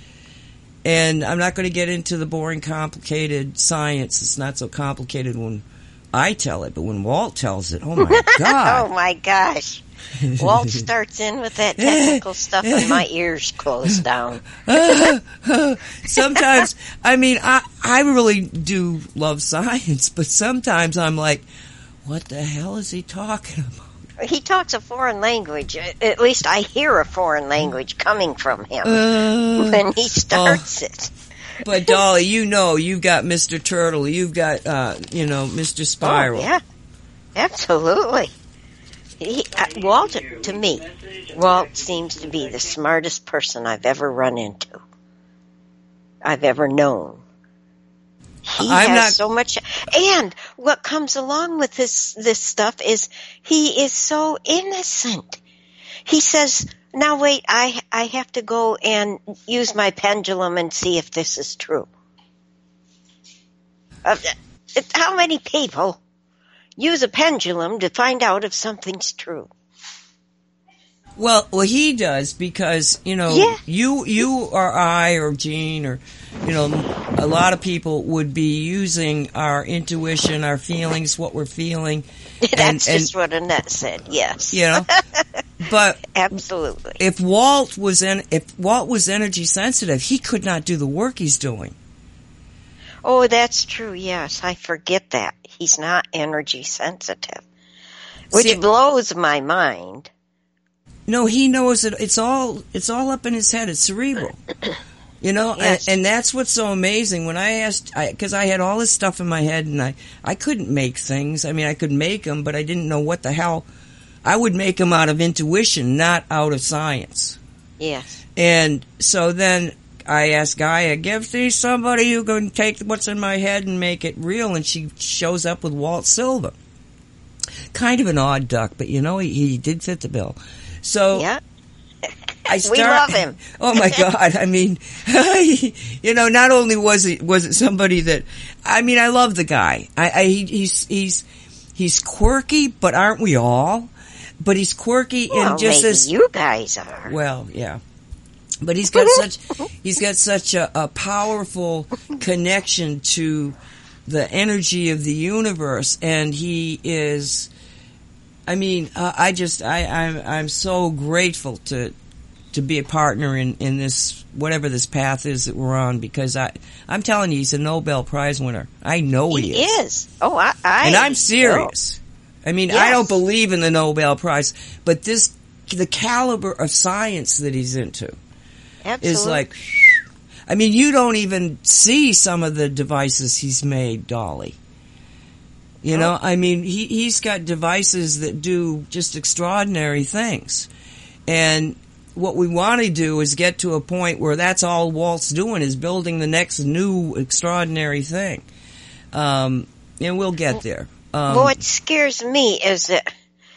And I'm not going to get into the boring, complicated science. It's not so complicated when I tell it, but when Walt tells it, oh my God! Oh my gosh! Walt starts in with that technical stuff, and my ears close down. Sometimes, I mean, I I really do love science, but sometimes I'm like, what the hell is he talking about? He talks a foreign language. At least I hear a foreign language coming from him uh, when he starts oh. it. But Dolly, you know, you've got Mister Turtle, you've got, uh, you know, Mister Spiral. Oh, yeah, absolutely. He, uh, Walt, to me, Walt seems to be the smartest person I've ever run into, I've ever known. He I'm has not, so much, and what comes along with this this stuff is he is so innocent. He says, "Now wait, I I have to go and use my pendulum and see if this is true." Uh, how many people use a pendulum to find out if something's true? Well, well, he does because, you know, yeah. you, you or I or Gene or, you know, a lot of people would be using our intuition, our feelings, what we're feeling. That's and, just and, what Annette said, yes. You know, but absolutely. If Walt was in, if Walt was energy sensitive, he could not do the work he's doing. Oh, that's true, yes. I forget that. He's not energy sensitive, which See, blows my mind. No, he knows it. It's all, it's all up in his head. It's cerebral. You know, yes. and, and that's what's so amazing. When I asked, because I, I had all this stuff in my head, and I, I couldn't make things. I mean, I could make them, but I didn't know what the hell. I would make them out of intuition, not out of science. Yes. And so then I asked Gaia, give me somebody who can take what's in my head and make it real, and she shows up with Walt Silva. Kind of an odd duck, but you know, he, he did fit the bill. So yeah. I start, we love him. Oh my God! I mean, you know, not only was it was it somebody that, I mean, I love the guy. I, I he, he's he's he's quirky, but aren't we all? But he's quirky well, and just maybe as you guys are. Well, yeah. But he's got such he's got such a, a powerful connection to the energy of the universe, and he is. I mean, uh, I just I I'm I'm so grateful to to be a partner in in this whatever this path is that we're on, because I I'm telling you, he's a Nobel Prize winner. I know he, he is. is. Oh, I, I and I'm serious. Know. I mean, yes. I don't believe in the Nobel Prize, but this the caliber of science that he's into. Absolutely. Is like, I mean, you don't even see some of the devices he's made, Dolly. You oh. know, I mean, he, he's got devices that do just extraordinary things. And what we want to do is get to a point where that's all Walt's doing, is building the next new extraordinary thing. Um, and we'll get there. Um, well, what scares me is that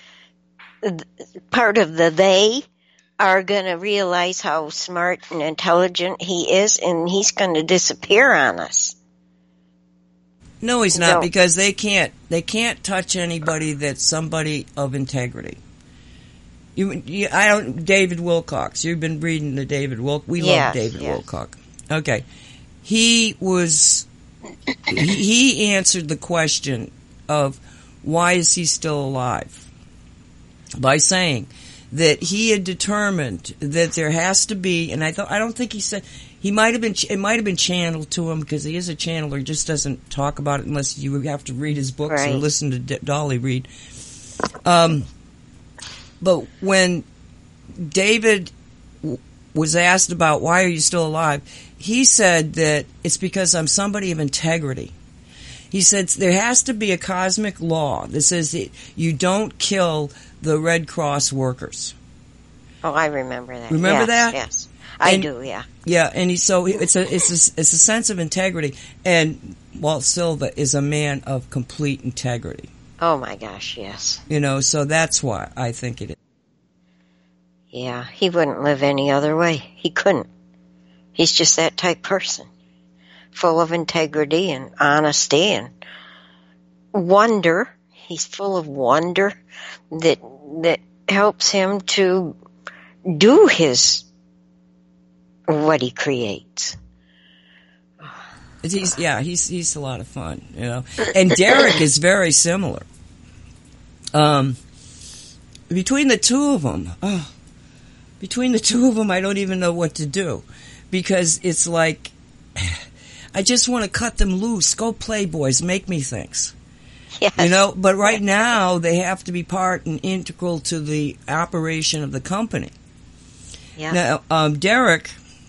part of the they are going to realize how smart and intelligent he is, and he's going to disappear on us. No, he's not, so, because they can't. They can't touch anybody that's somebody of integrity. You, you I don't. David Wilcox. You've been reading the David Wilcox. We yes, love David yes. Wilcox. Okay, he was. he, he answered the question of why is he still alive by saying that he had determined that there has to be, and I thought I don't think he said he might have been it might have been channeled to him because he is a channeler. He just doesn't talk about it unless you have to read his books right. or listen to D- Dolly read. Um, but when David w- was asked about why are you still alive, he said that it's because I'm somebody of integrity. He said there has to be a cosmic law that says that you don't kill the Red Cross workers. Oh, I remember that. Remember yes, that? Yes, I and, do. Yeah. Yeah, and he, so it's a it's a it's a sense of integrity, and Walt Silva is a man of complete integrity. Oh my gosh, yes. You know, so that's why I think it is. Yeah, he wouldn't live any other way. He couldn't. He's just that type person, full of integrity and honesty and wonder. He's full of wonder that that helps him to do his what he creates. He's yeah, he's he's a lot of fun, you know. And Derek is very similar. Um, between the two of them, oh, between the two of them, I don't even know what to do because it's like I just want to cut them loose. Go play, boys. Make me things. Yes. You know, but right now they have to be part and integral to the operation of the company. Yeah. Now, um, Derek,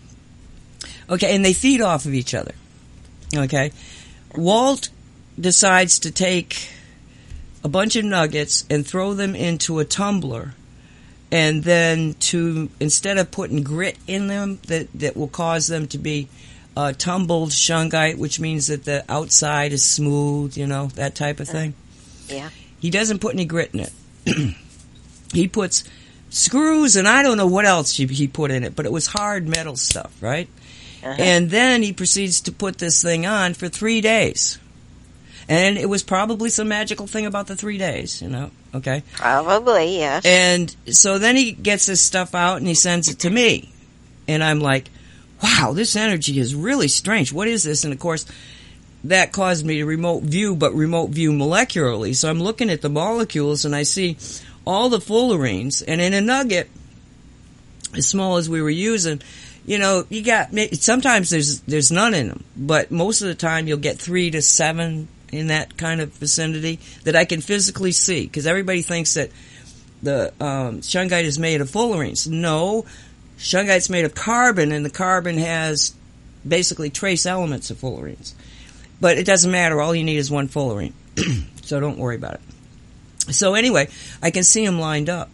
okay, and they feed off of each other. Okay, Walt decides to take a bunch of nuggets and throw them into a tumbler, and then to instead of putting grit in them that that will cause them to be uh, tumbled shungite, which means that the outside is smooth, you know, that type of thing. Yeah. He doesn't put any grit in it. He puts screws and I don't know what else he, he put in it, but it was hard metal stuff, right? Uh-huh. And then he proceeds to put this thing on for three days. And it was probably some magical thing about the three days, you know, okay? Probably, yes. And so then he gets this stuff out and he sends it to me. And I'm like, wow, this energy is really strange. What is this? And of course, that caused me to remote view, but remote view molecularly. So I'm looking at the molecules and I see all the fullerenes. And in a nugget, as small as we were using, you know, you got, sometimes there's there's none in them, but most of the time you'll get three to seven in that kind of vicinity that I can physically see, because everybody thinks that the um, shungite is made of fullerenes. No, shungite's made of carbon, and the carbon has basically trace elements of fullerenes. But it doesn't matter. All you need is one fullerene, so don't worry about it. So anyway, I can see them lined up,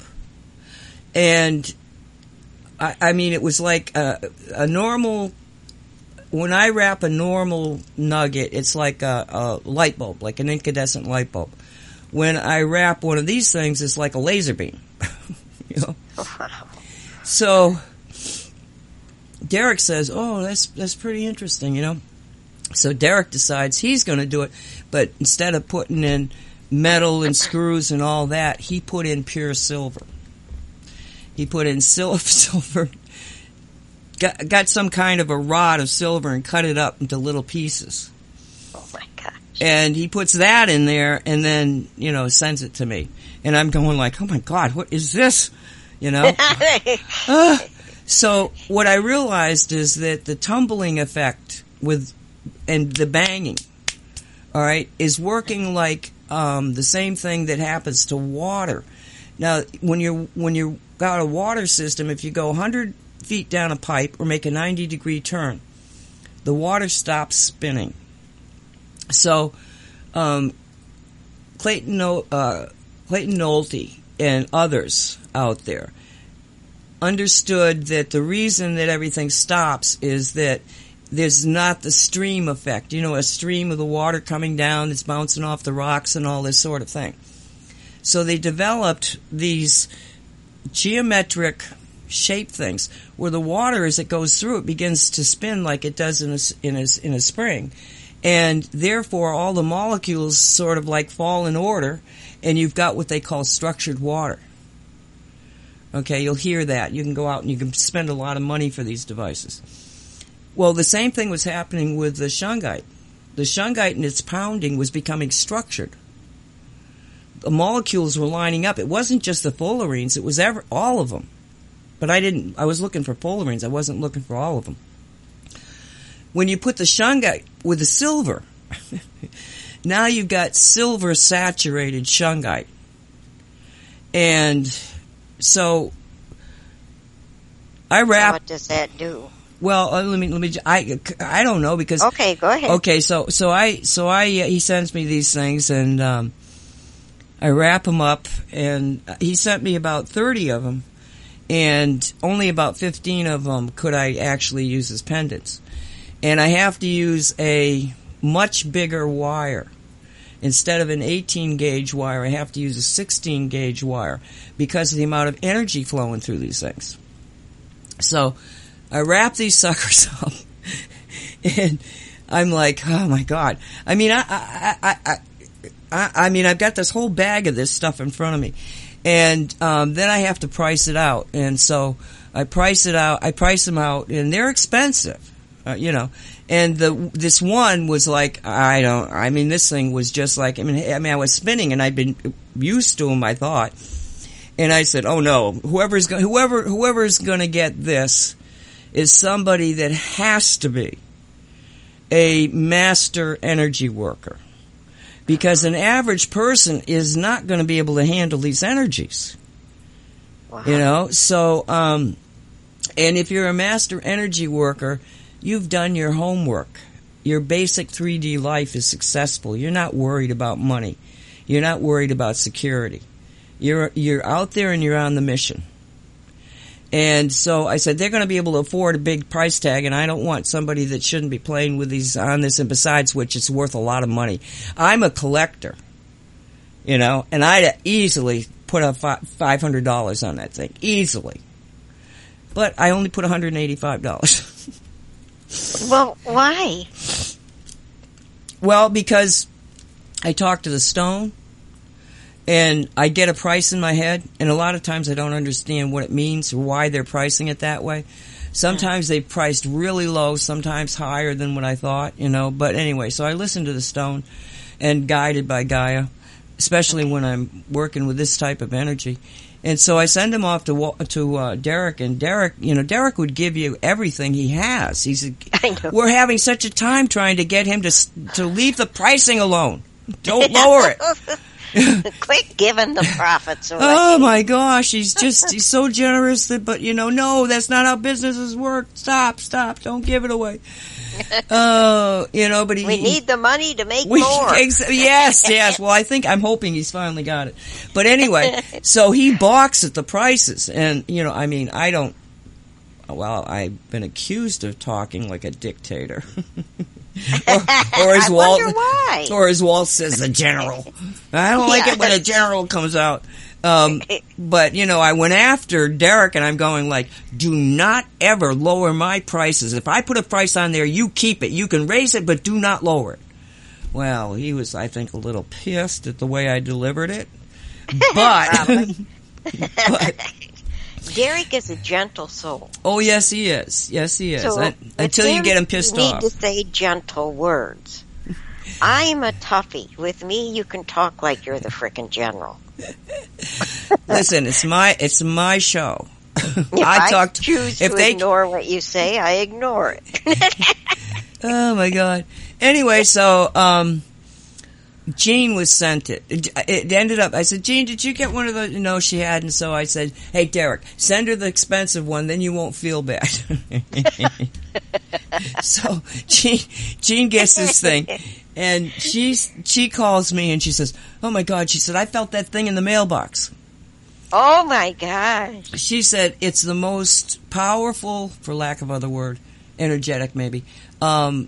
and I, I mean, it was like a, a normal. When I wrap a normal nugget, it's like a, a light bulb, like an incandescent light bulb. When I wrap one of these things, it's like a laser beam. You know? Wow. So Derek says, "Oh, that's that's pretty interesting," you know. So Derek decides he's going to do it, but instead of putting in metal and screws and all that, he put in pure silver. He put in sil- silver. Got, got some kind of a rod of silver and cut it up into little pieces. Oh my gosh. And he puts that in there and then, you know, sends it to me. And I'm going like, oh my God, what is this? You know? uh, so what I realized is that the tumbling effect with, and the banging, all right, is working like um, the same thing that happens to water. Now, when you're, when you've got a water system, if you go one hundred feet down a pipe or make a ninety degree turn, the water stops spinning. So um, Clayton, uh, Clayton Nolte and others out there understood that the reason that everything stops is that there's not the stream effect. You know, a stream of the water coming down that's bouncing off the rocks and all this sort of thing. So they developed these geometric shape things where the water, as it goes through, it begins to spin like it does in a, in a, in a spring, and therefore all the molecules sort of like fall in order, and you've got what they call structured water. Okay, you'll hear that. You can go out and you can spend a lot of money for these devices. Well, the same thing was happening with the shungite. The shungite in its pounding was becoming structured. the molecules were lining up. It wasn't just the fullerenes; it was ever, all of them. But I didn't. I was looking for fullerenes. I wasn't looking for all of them. When you put the shungite with the silver, now you've got silver saturated shungite, and so I wrap. What does that do? Well, uh, let me let me. I I don't know because. Okay, go ahead. Okay, so so I so I uh, he sends me these things and um, I wrap them up, and he sent me about thirty of them, and only about fifteen of them could I actually use as pendants, and I have to use a much bigger wire. Instead of an eighteen gauge wire, I have to use a sixteen gauge wire because of the amount of energy flowing through these things. So I wrap these suckers up, and I'm like, oh my God. I mean, I, I, I, I, I, I mean, I've got this whole bag of this stuff in front of me, and um, then I have to price it out, and so I price it out. I price them out, and they're expensive, uh, you know. And the this one was like, I don't. I mean, this thing was just like, I mean, I mean, I was spinning, and I'd been used to them, I thought, and I said, oh no, whoever's go- whoever whoever's going to get this is somebody that has to be a master energy worker, because an average person is not going to be able to handle these energies. Wow. You know, so um, and if you're a master energy worker, you've done your homework. Your basic three D life is successful. You're not worried about money. You're not worried about security. You're you're out there and you're on the mission. And so I said, they're going to be able to afford a big price tag, and I don't want somebody that shouldn't be playing with these on this, and besides which, it's worth a lot of money. I'm a collector, you know, and I'd easily put up five hundred dollars on that thing. Easily. But I only put one hundred eighty-five dollars. Well, why? Well, because I talk to the stone, and I get a price in my head, and a lot of times I don't understand what it means or why they're pricing it that way. Sometimes they've priced really low, sometimes higher than what I thought, you know. But anyway, so I listen to the stone and guided by Gaia, especially when I'm working with this type of energy. And so I send him off to to uh, Derek, and Derek, you know, Derek would give you everything he has. He's a, we're having such a time trying to get him to to leave the pricing alone. Don't lower it. Quit giving the profits away. Oh my gosh, he's just, he's so generous that, but you know, no, that's not how businesses work. Stop, stop, don't give it away. Oh, uh, you know, but he, we need the money to make we, more. Ex- yes, yes. Well, I think, I'm hoping he's finally got it. But anyway, so he balks at the prices. And, you know, I mean, I don't, well, I've been accused of talking like a dictator. or, or as I Walt, wonder why. Or as Walt says, the general. I don't like yeah. it when a general comes out. Um, but, you know, I went after Derek, and I'm going like, do not ever lower my prices. If I put a price on there, you keep it. You can raise it, but do not lower it. Well, he was, I think, a little pissed at the way I delivered it. But, but Derek is a gentle soul. Oh, yes, he is. Yes, he is. So I, until you get him pissed you off. need to say gentle words. I'm a toughie. With me, you can talk like you're the frickin' general. Listen, it's my it's my show. If I, I talk to, choose if to they, ignore what you say, I ignore it. Oh my God. Anyway, so um, Jean was sent it. it. It ended up. I said, Jean, did you get one of the? No, she hadn't. So I said, hey, Derek, send her the expensive one. Then you won't feel bad. So Jean, Jean gets this thing. And she she calls me and she says, oh my God, she said, I felt that thing in the mailbox. Oh my gosh. She said, it's the most powerful, for lack of other word, energetic maybe, um,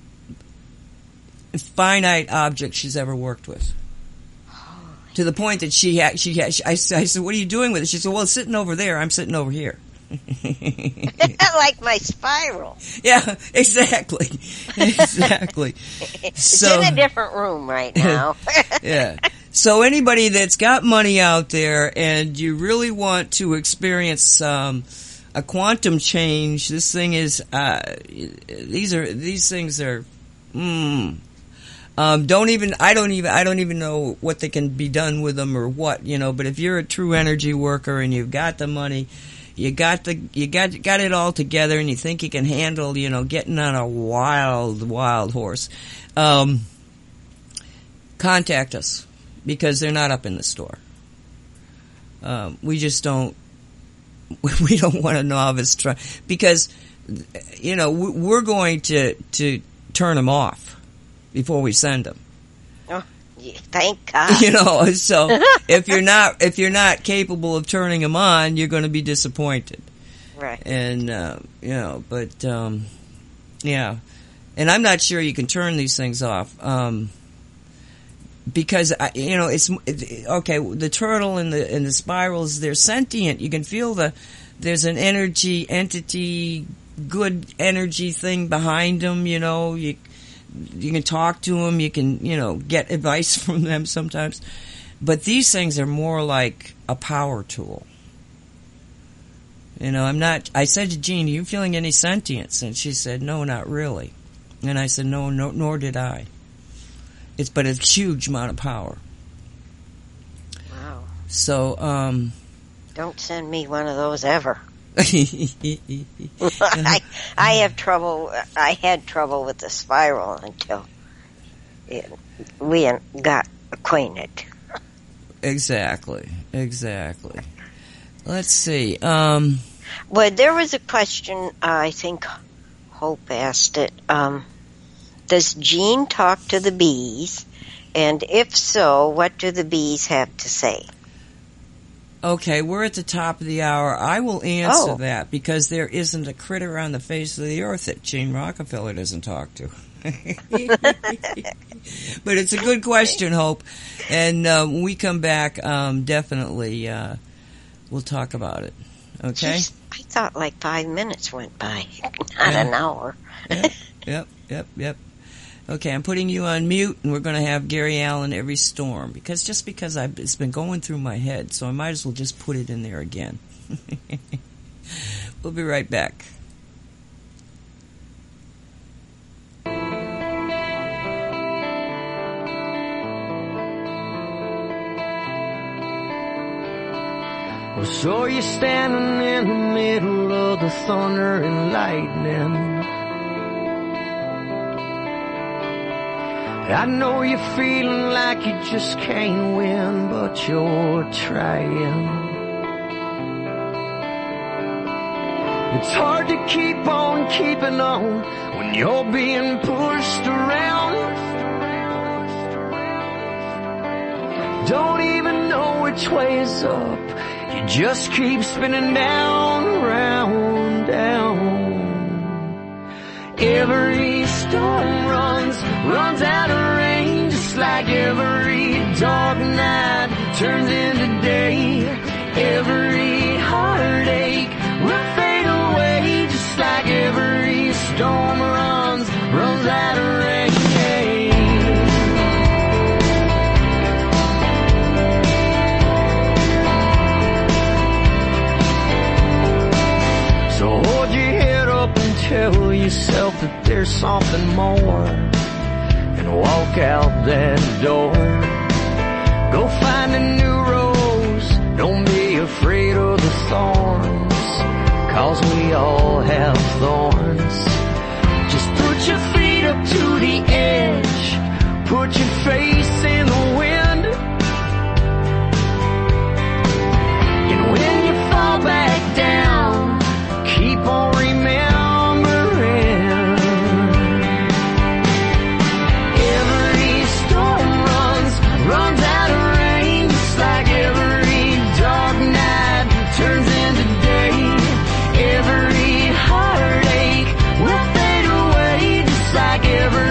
finite object she's ever worked with. Oh, to the point that she had, she had, I, I said, what are you doing with it? She said, well, it's sitting over there. I'm sitting over here. Like my spiral. Yeah, exactly. Exactly. It's So, in a different room right now. yeah. So anybody that's got money out there and you really want to experience um, a quantum change, this thing is uh, these are these things are. Mm, Um, don't even, I don't even, I don't even know what they can be done with them or what, you know, but if you're a true energy worker and you've got the money, you got the, you got, got it all together and you think you can handle, you know, getting on a wild, wild horse, um, contact us because they're not up in the store. Um, we just don't, we don't want a novice try, because, you know, we're going to, to turn them off before we send them. Oh, thank God. You know, so if you're not if you're not capable of turning them on, you're going to be disappointed. Right. And uh, you know, but um, yeah, and I'm not sure you can turn these things off um, because I, you know it's it, okay. The turtle and the and the spirals, they're sentient. You can feel the there's an energy entity, good energy thing behind them. You know you. You can talk to them, you can, you know, get advice from them sometimes. But these things are more like a power tool. You know, I'm not, I said to Jean, are you feeling any sentience? And she said, no, not really. And I said, no, no, nor did I. It's, but a huge amount of power. Wow. So, um. Don't send me one of those ever. I, I have trouble. I had trouble with the spiral until it, we got acquainted. Exactly. Exactly. Let's see. Um, well, there was a question. Uh, I think Hope asked it. Um, does Jean talk to the bees? And if so, what do the bees have to say? Okay, we're at the top of the hour. I will answer oh. that because there isn't a critter on the face of the earth that Gene Rockefeller doesn't talk to. But it's a good question, Hope. And uh, when we come back, um, definitely uh, we'll talk about it. Okay? Jeez, I thought like five minutes went by, not yeah. an hour. Yep, yep, yep, yep. Okay, I'm putting you on mute, and we're going to have Gary Allan every storm, because just because I've, it's been going through my head, so I might as well just put it in there again. We'll be right back. Well, so you're standing in the middle of the thunder and lightning. I know you're feeling like you just can't win, but you're trying. It's hard to keep on keeping on when you're being pushed around. Don't even know which way is up. You just keep spinning down, round, down. Every storm runs, runs out of rain, just like every dark night turns into day. Every heartache will fade away, just like every storm runs, runs out of rain. So hold your head up and tell yourself that there's something more, and walk out that door. Go find a new rose, don't be afraid of the thorns, 'cause we all have thorns. Just put your feet up to the edge, put your face in the wind, and when you fall back down, keep on remembering. Every storm runs, runs out of rain, just like every dark night turns into day. Every heartache will fade away, just like every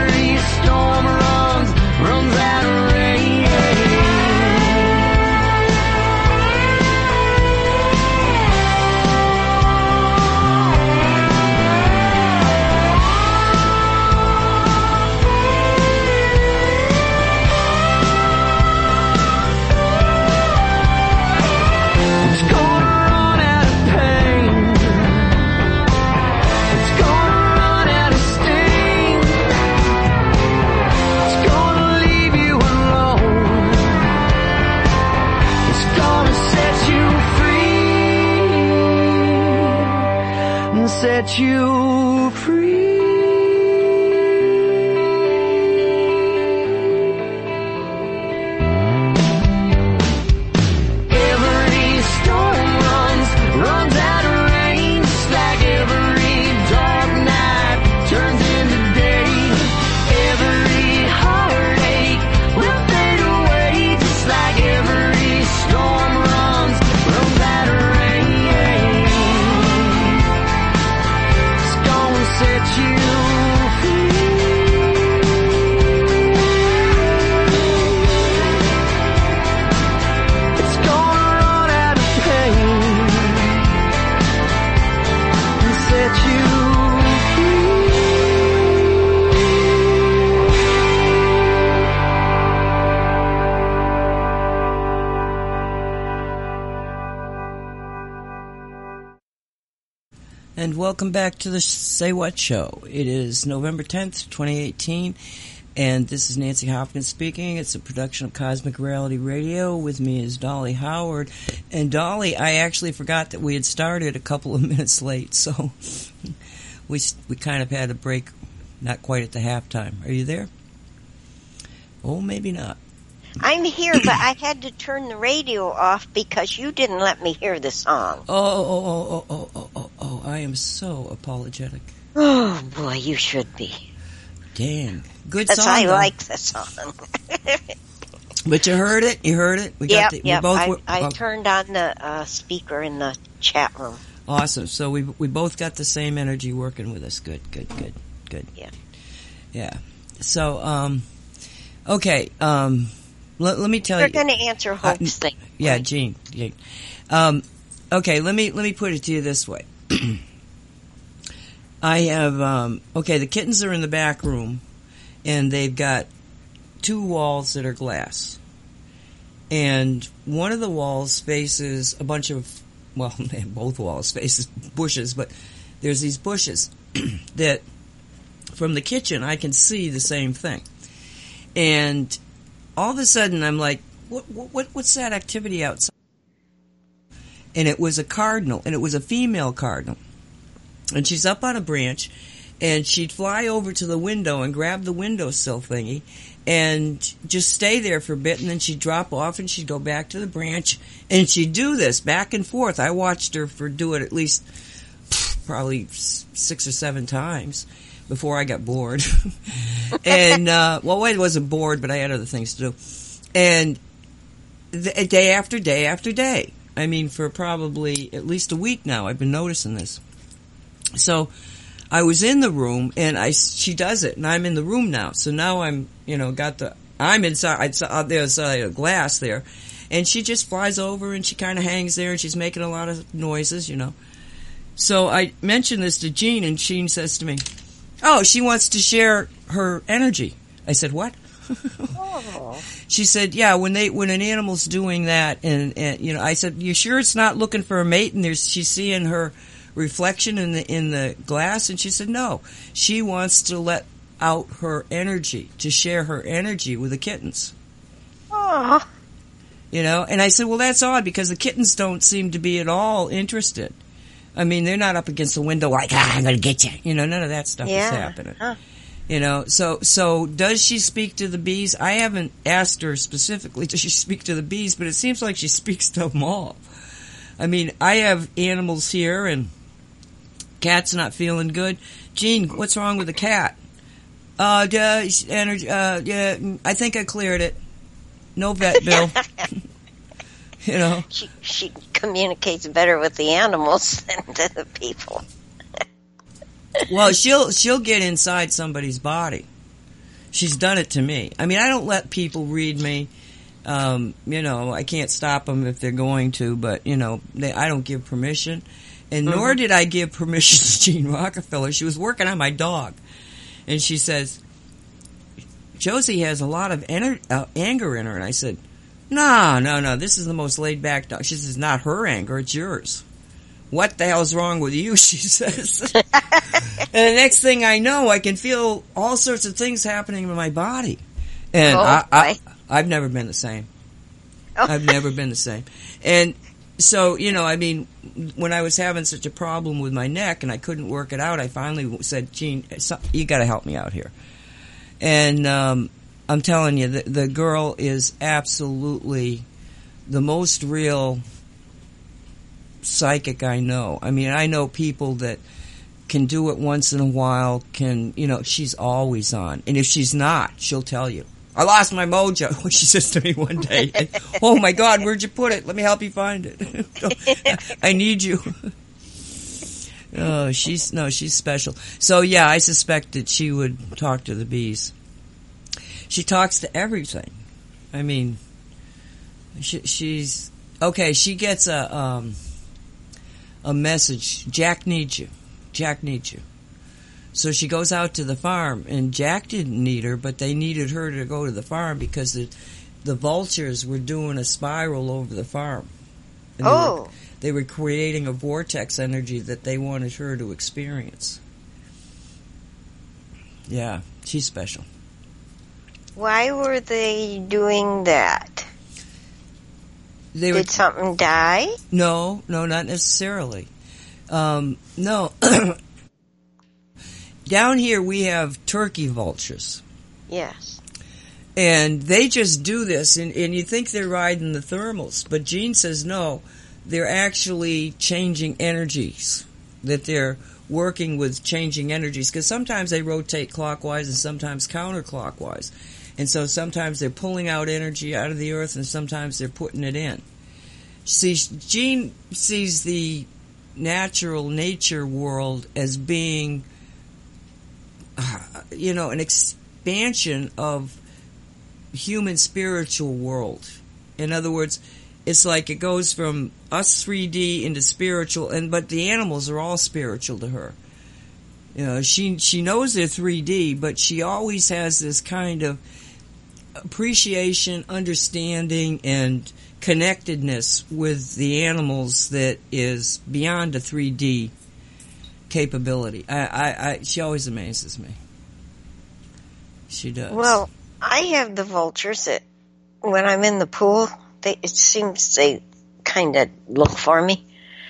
set you free. Every storm runs, runs out of rain, just like every dark night turns into day. Every heartache will fade away, just like every storm runs, runs out of rain. It's gonna set you free. It's gonna run out of pain and set you free. And welcome back to the Say What Show. It is November tenth, twenty eighteen, and this is Nancy Hopkins speaking. It's a production of Cosmic Reality Radio. With me is Dolly Howard. And Dolly, I actually forgot that we had started a couple of minutes late, so we we kind of had a break, not quite at the halftime. Are you there? Oh, maybe not. I'm here, but I had to turn the radio off because you didn't let me hear the song. Oh, oh, oh, oh, oh, oh, oh, oh, I am so apologetic. Oh, boy, you should be. Dang. Good Because song, I though. like the song. But you heard it? You heard it? We Yep, the, we yep. both I, were- I oh, turned on the uh, speaker in the chat room. Awesome. So we we both got the same energy working with us. Good, good, good, good. Yeah. Yeah. So, um, okay, um, let, let me tell You're you. going to answer Hope's thing. Yeah, right? Gene. Gene. Um, okay, let me let me put it to you this way. I have um, okay. The kittens are in the back room, and they've got two walls that are glass, and one of the walls faces a bunch of well, both walls faces bushes, but there's these bushes that from the kitchen I can see the same thing, and all of a sudden I'm like, what what what's that activity outside? And it was a cardinal, and it was a female cardinal. And she's up on a branch, and she'd fly over to the window and grab the windowsill thingy and just stay there for a bit, and then she'd drop off and she'd go back to the branch, and she'd do this back and forth. I watched her for do it at least probably six or seven times before I got bored. and, uh, well, I wasn't bored, but I had other things to do. And th- day after day after day. I mean, for probably at least a week now, I've been noticing this. So I was in the room, and I she does it, and I'm in the room now. So now I'm, you know, got the I'm inside. There's a glass there, and she just flies over, and she kind of hangs there, and she's making a lot of noises, you know. So I mentioned this to Jean, and Jean says to me, "Oh, she wants to share her energy." I said, "What?" Oh. She said, "Yeah, when they when an animal's doing that, and, and you know," I said, "You sure it's not looking for a mate?" And there's she's seeing her reflection in the in the glass, and she said, "No, she wants to let out her energy, to share her energy with the kittens." Oh. You know, and I said, "Well, that's odd because the kittens don't seem to be at all interested. I mean, they're not up against the window like, ah, I'm going to get you. You know, none of that stuff Yeah. is happening." Huh. You know, so so does she speak to the bees? I haven't asked her specifically, does she speak to the bees, but it seems like she speaks to them all. I mean, I have animals here, and cat's not feeling good. Gene, what's wrong with the cat? Uh, yeah, energy, uh, yeah, I think I cleared it. No vet bill. You know. She, she communicates better with the animals than to the people. Well, she'll she'll get inside somebody's body. She's done it to me. I mean, I don't let people read me. Um, you know, I can't stop them if they're going to, but you know, they, I don't give permission, and mm-hmm. nor did I give permission to Jean Rockefeller. She was working on my dog, and she says, "Josie has a lot of ener- uh, anger in her," and I said, "No, no, no. This is the most laid back dog." She says, "Not her anger, it's yours." "What the hell's wrong with you?" she says. And the next thing I know, I can feel all sorts of things happening in my body. And oh, I, I, I've never been the same. Oh. I've never been the same. And so, you know, I mean, when I was having such a problem with my neck and I couldn't work it out, I finally said, Gene, you got to help me out here. And um, I'm telling you, the, the girl is absolutely the most real psychic I know. I mean, I know people that can do it once in a while, can, you know, she's always on. And if she's not, she'll tell you. I lost my mojo, she says to me one day. And, oh my God, where'd you put it? Let me help you find it. I need you. Oh, she's, no, she's special. So yeah, I suspect that she would talk to the bees. She talks to everything. I mean, she, she's, okay, she gets a, um, a message. Jack needs you. Jack needs you. So she goes out to the farm, and Jack didn't need her, but they needed her to go to the farm because the, the vultures were doing a spiral over the farm. And they Oh. were, they were creating a vortex energy that they wanted her to experience. Yeah, she's special. Why were they doing that? They were, Did something die? no, no, not necessarily. Um, no. Down here we have turkey vultures. Yes. And they just do this, and, and you think they're riding the thermals, but Gene says no, they're actually changing energies, that they're working with changing energies, because sometimes they rotate clockwise and sometimes counterclockwise. And so sometimes they're pulling out energy out of the earth and sometimes they're putting it in. See, Gene sees the natural nature world as being, you know, an expansion of human spiritual world. In other words, it's like it goes from us three D into spiritual, and but the animals are all spiritual to her. You know, she she knows they're three D, but she always has this kind of appreciation, understanding, and connectedness with the animals that is beyond a three D capability. I, I, I she always amazes me. She does. Well, I have the vultures that when I'm in the pool, they, it seems they kind of look for me.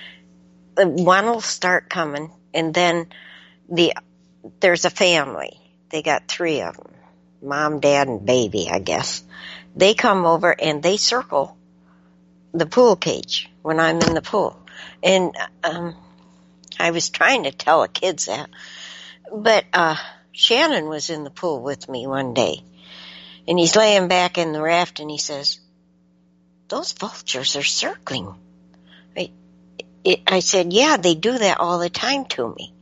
One will start coming, and then the there's a family. They got three of them, mom, dad, and baby, I guess. They come over and they circle the pool cage when I'm in the pool. And um, I was trying to tell the kids that, but uh, Shannon was in the pool with me one day. And he's laying back in the raft, and he says, "Those vultures are circling." I, it, I said, "Yeah, they do that all the time to me."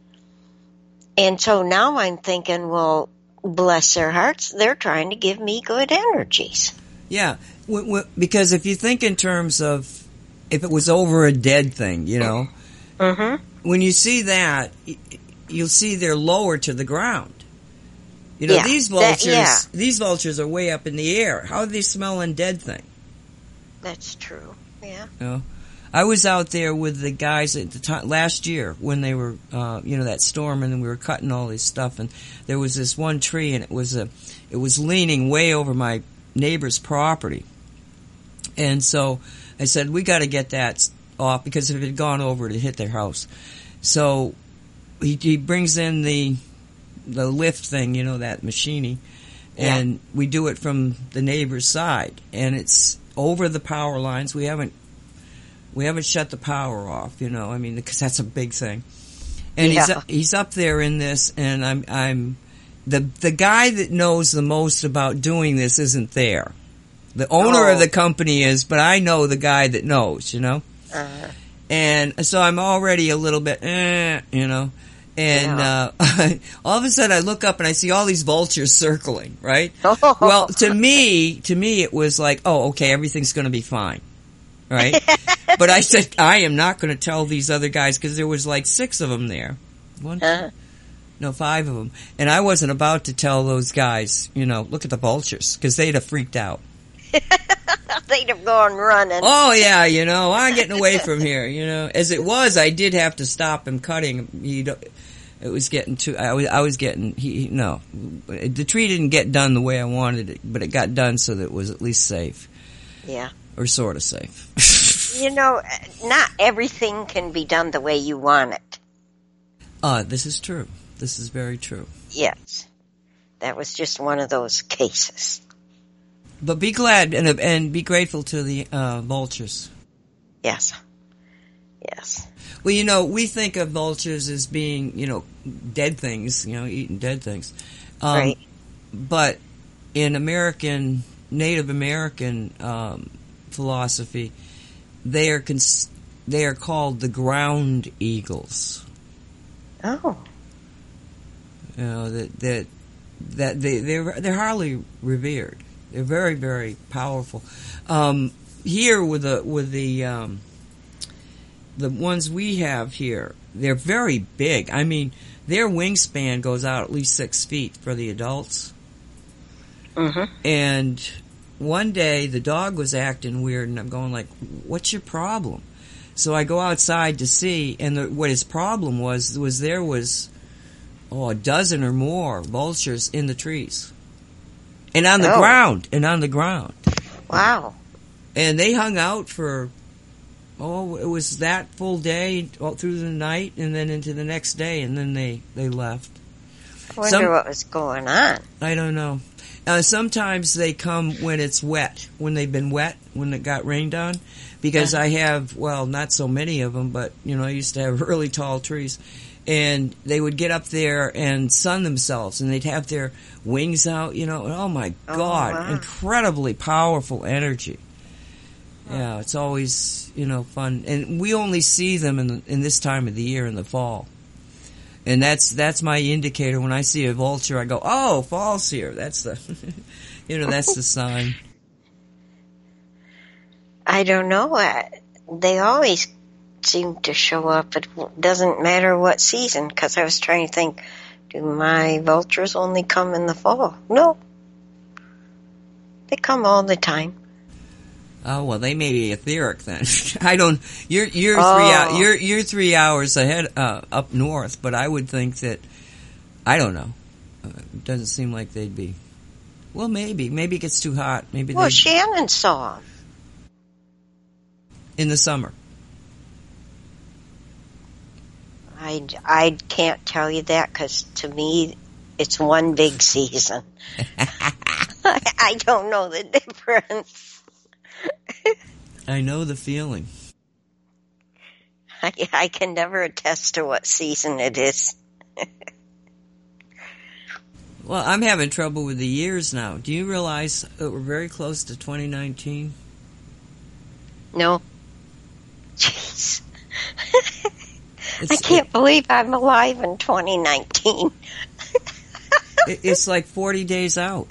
And so now I'm thinking, well, bless their hearts, they're trying to give me good energies. Yeah, w- w- because if you think in terms of if it was over a dead thing, you know, Mm-hmm. when you see that, y- you'll see they're lower to the ground. You know, Yeah, these that- vultures, yeah. these vultures are way up in the air. How are they smelling dead thing? That's true. Yeah. You know, I was out there with the guys at the time last year when they were, uh, you know, that storm, and we were cutting all this stuff, and there was this one tree, and it was a, it was leaning way over my neighbor's property, and so I said, we got to get that off because if it had gone over, it had hit their house. So he, he brings in the the lift thing, you know, that machine, and Yeah. we do it from the neighbor's side, and it's over the power lines. We haven't we haven't shut the power off, you know. I mean, because that's a big thing. And he's Yeah. up, he's up there in this, and I'm I'm the the guy that knows the most about doing this isn't there. The owner Oh. of the company is, but I know the guy that knows, you know. Uh, And so I'm already a little bit, eh, you know. And Yeah. uh, all of a sudden I look up and I see all these vultures circling, right? Oh. Well, to me, to me it was like, oh, okay, everything's going to be fine, right? But I said, I am not going to tell these other guys because there was like six of them there. One, two, uh, no, five of them. And I wasn't about to tell those guys, you know, look at the vultures because they'd have freaked out. they'd have gone running. Oh yeah, you know, I'm getting away from here. You know, as it was, I did have to stop him cutting. He, it was getting too. I was, I was getting. He, no, the tree didn't get done the way I wanted it, but it got done so that it was at least safe, Yeah. or sort of safe. You know, not everything can be done the way you want it. Uh, this is true. This is very true. Yes. That was just one of those cases. But be glad and and be grateful to the uh, vultures. Yes. Yes. Well, you know, we think of vultures as being, you know, dead things, you know, eating dead things. Um, Right. But in American, Native American um, philosophy, they are cons- they are called the ground eagles. Oh. You know, that that that they they're they're hardly revered. They're very, very powerful. Um, here with the with the um, the ones we have here, they're very big. I mean, their wingspan goes out at least six feet for the adults. Mm-hmm. And one day the dog was acting weird, and I'm going like, "What's your problem?" So I go outside to see, and the, what his problem was was there was oh a dozen or more vultures in the trees. And on the Oh. ground, and on the ground. Wow. And they hung out for, oh, it was that full day all through the night and then into the next day, and then they, they left. I wonder Some- what was going on. I don't know. Uh, sometimes they come when it's wet, when they've been wet, when it got rained on. Because I have, well, not so many of them, but, you know, I used to have really tall trees. And they would get up there and sun themselves, and they'd have their wings out, you know. And oh my Oh, God, wow. incredibly powerful energy. Yeah, it's always, you know, fun. And we only see them in the, in this time of the year, in the fall. And that's that's my indicator. When I see a vulture, I go, oh, fall's here. That's the, you know, that's the sign. I don't know. Uh, they always seem to show up. It doesn't matter what season, because I was trying to think, do my vultures only come in the fall? No. They come all the time. Oh well, they may be etheric then. I don't. You're you're Oh. three hou- you're you're three hours ahead uh, up north, but I would think that I don't know. Uh, it doesn't seem like they'd be. Well, maybe maybe it gets too hot. Maybe Well, they Shannon saw them. in the summer. I, I can't tell you that, because to me, it's one big season. I don't know the difference. I know the feeling. I, I can never attest to what season it is. Well, I'm having trouble with the years now. Do you realize that we're very close to twenty nineteen? No. Jeez. I It's, can't believe I'm alive in twenty nineteen. it, it's like forty days out.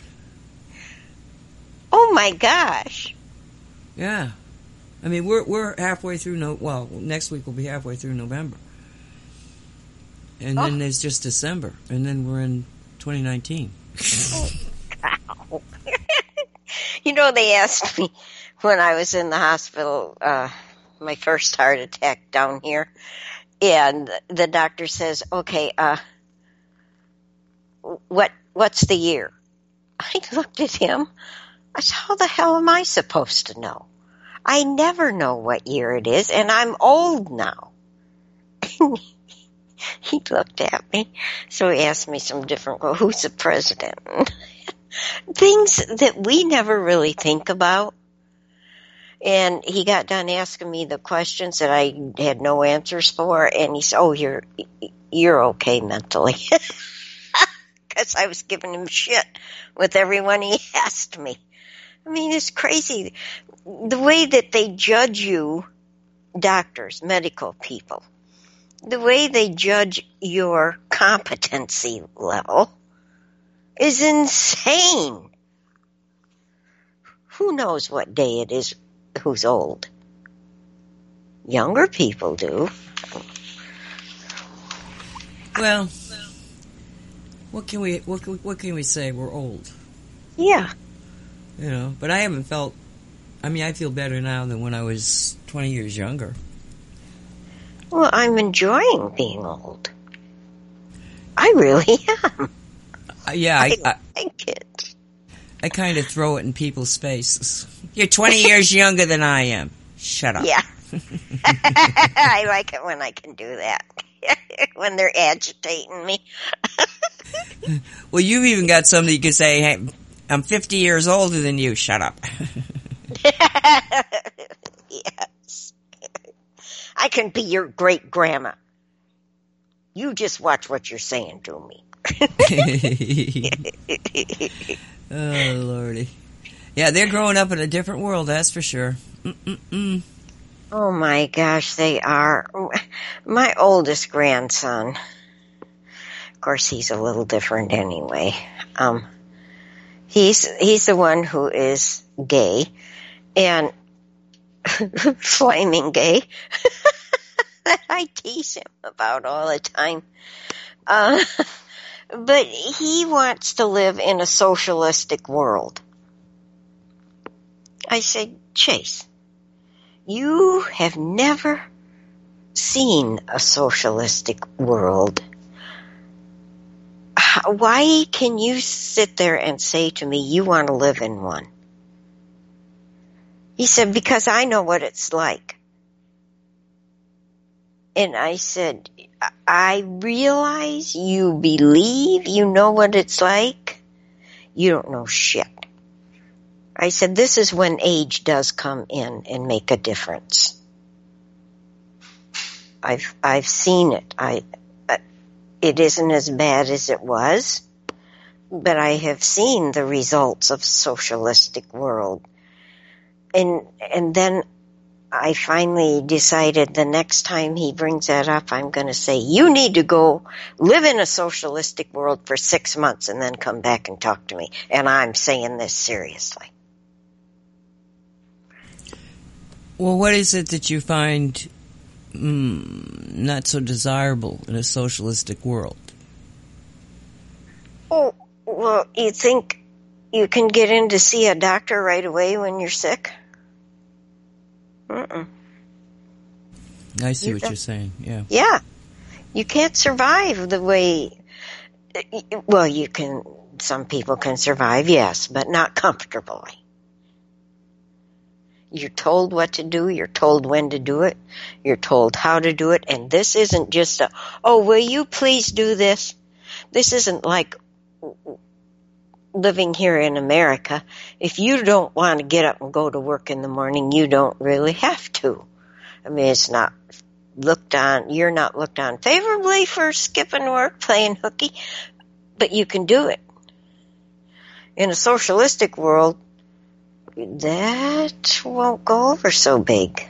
Oh my gosh. Yeah. I mean, we're we're halfway through. No, well, next week we'll be halfway through November, and Oh. then there's just December, and then we're in twenty nineteen. Wow. You know, they asked me when I was in the hospital, uh, my first heart attack down here, and the doctor says, okay, uh, what, what's the year? I looked at him. I said, how the hell am I supposed to know? I never know what year it is, and I'm old now. He looked at me, so he asked me some different, well, who's the president? Things that we never really think about. And he got done asking me the questions that I had no answers for, and he said, oh, you're, you're okay mentally. Because I was giving him shit with everyone he asked me. I mean, it's crazy. The way that they judge you, doctors, medical people, the way they judge your competency level is insane. Who knows what day it is, who's old? Younger people do. Well, what can we what can, what can we say? We're old, Yeah. you know. But I haven't felt. I mean, I feel better now than when I was twenty years younger. Well, I'm enjoying being old. I really am. Uh, yeah, I, I I like it. I kind of throw it in people's faces. You're twenty years younger than I am. shut up. Yeah. I like it when I can do that. When they're agitating me. Well, you've even got somebody you can say, hey, I'm fifty years older than you. Shut up. Yes. I can be your great grandma. You just watch what you're saying to me. Oh, Lordy. Yeah, they're growing up in a different world, that's for sure. Mm-mm-mm. Oh my gosh, they are. My oldest grandson, of course he's a little different anyway. Um, he's, he's the one who is gay and flaming gay that I tease him about all the time. Uh, but he wants to live in a socialistic world. I said, Chase, you have never seen a socialistic world. Why can you sit there and say to me, you want to live in one? He said, because I know what it's like. And I said, I realize you believe you know what it's like. You don't know shit. I said, this is when age does come in and make a difference. I've, I've seen it. I, uh, it isn't as bad as it was, but I have seen the results of socialistic world. And, and then I finally decided the next time he brings that up, I'm going to say, you need to go live in a socialistic world for six months and then come back and talk to me. And I'm saying this seriously. Well, what is it that you find mm, not so desirable in a socialistic world? Oh, well, you think you can get in to see a doctor right away when you're sick? Mm-mm. I see You what don't- you're saying, yeah. Yeah. You can't survive the way, well, you can, some people can survive, yes, but not comfortably. You're told what to do, you're told when to do it, you're told how to do it, and this isn't just a, oh, will you please do this? This isn't like living here in America. If you don't want to get up and go to work in the morning, you don't really have to. I mean, it's not looked on, you're not looked on favorably for skipping work, playing hooky, but you can do it. In a socialistic world, that won't go over so big.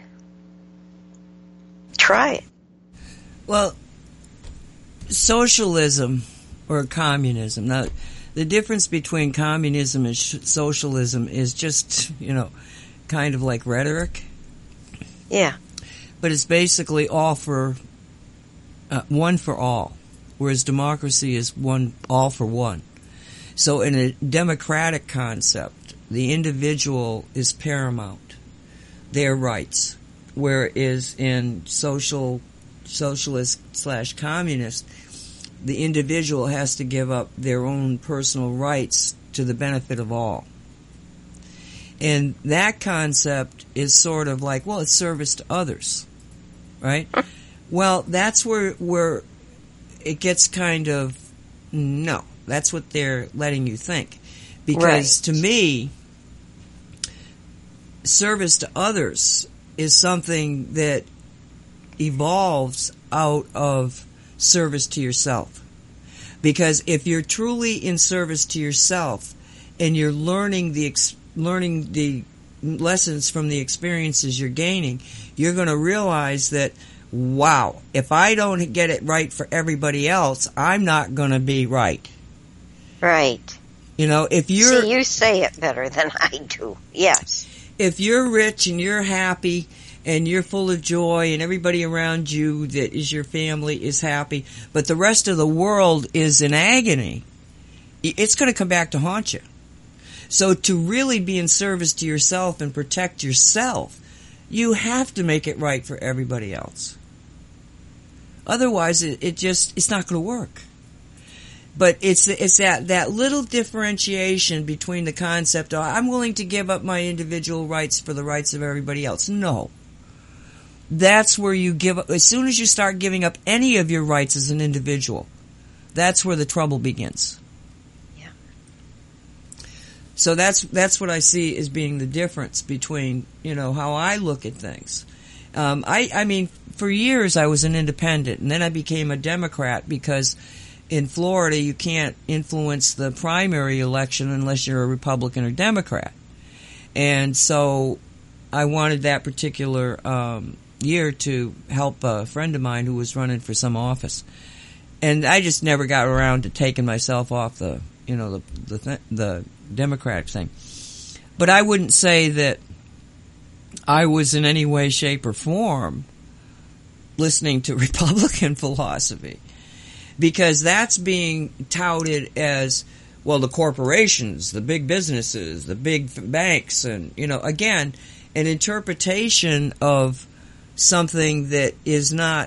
Try it. Well, socialism or communism. Now, the difference between communism and sh- socialism is just, you know, kind of like rhetoric. Yeah. But it's basically all for, uh, one for all, whereas democracy is one, all for one. So in a democratic concept, the individual is paramount, their rights, whereas in social, socialist slash communist, the individual has to give up their own personal rights to the benefit of all. And that concept is sort of like, well, it's service to others, right? Well, that's where, where it gets kind of, no, that's what they're letting you think. Because Right. to me, service to others is something that evolves out of service to yourself. Because if you're truly in service to yourself and you're learning the ex- learning the lessons from the experiences you're gaining, you're going to realize that, wow, if I don't get it right for everybody else, I'm not going to be right. Right. You know, if you're See, you say it better than I do. Yes. if you're rich and you're happy and you're full of joy and everybody around you that is your family is happy, but the rest of the world is in agony, it's going to come back to haunt you. So to really be in service to yourself and protect yourself, you have to make it right for everybody else. Otherwise, it, it just, it's not going to work. But it's it's that, that little differentiation between the concept of I'm willing to give up my individual rights for the rights of everybody else. No. that's where you give up. As soon as you start giving up any of your rights as an individual, that's where the trouble begins. Yeah. So that's that's what I see as being the difference between, you know, how I look at things. Um, I, I mean, for years I was an independent, and then I became a Democrat because in Florida you can't influence the primary election unless you're a Republican or Democrat. And so I wanted that particular um, year to help a friend of mine who was running for some office. And I just never got around to taking myself off the, you know, the the, th- the Democratic thing. But I wouldn't say that I was in any way, shape, or form listening to Republican philosophy, because that's being touted as, well, the corporations, the big businesses, the big banks, and, you know, again, an interpretation of something that is not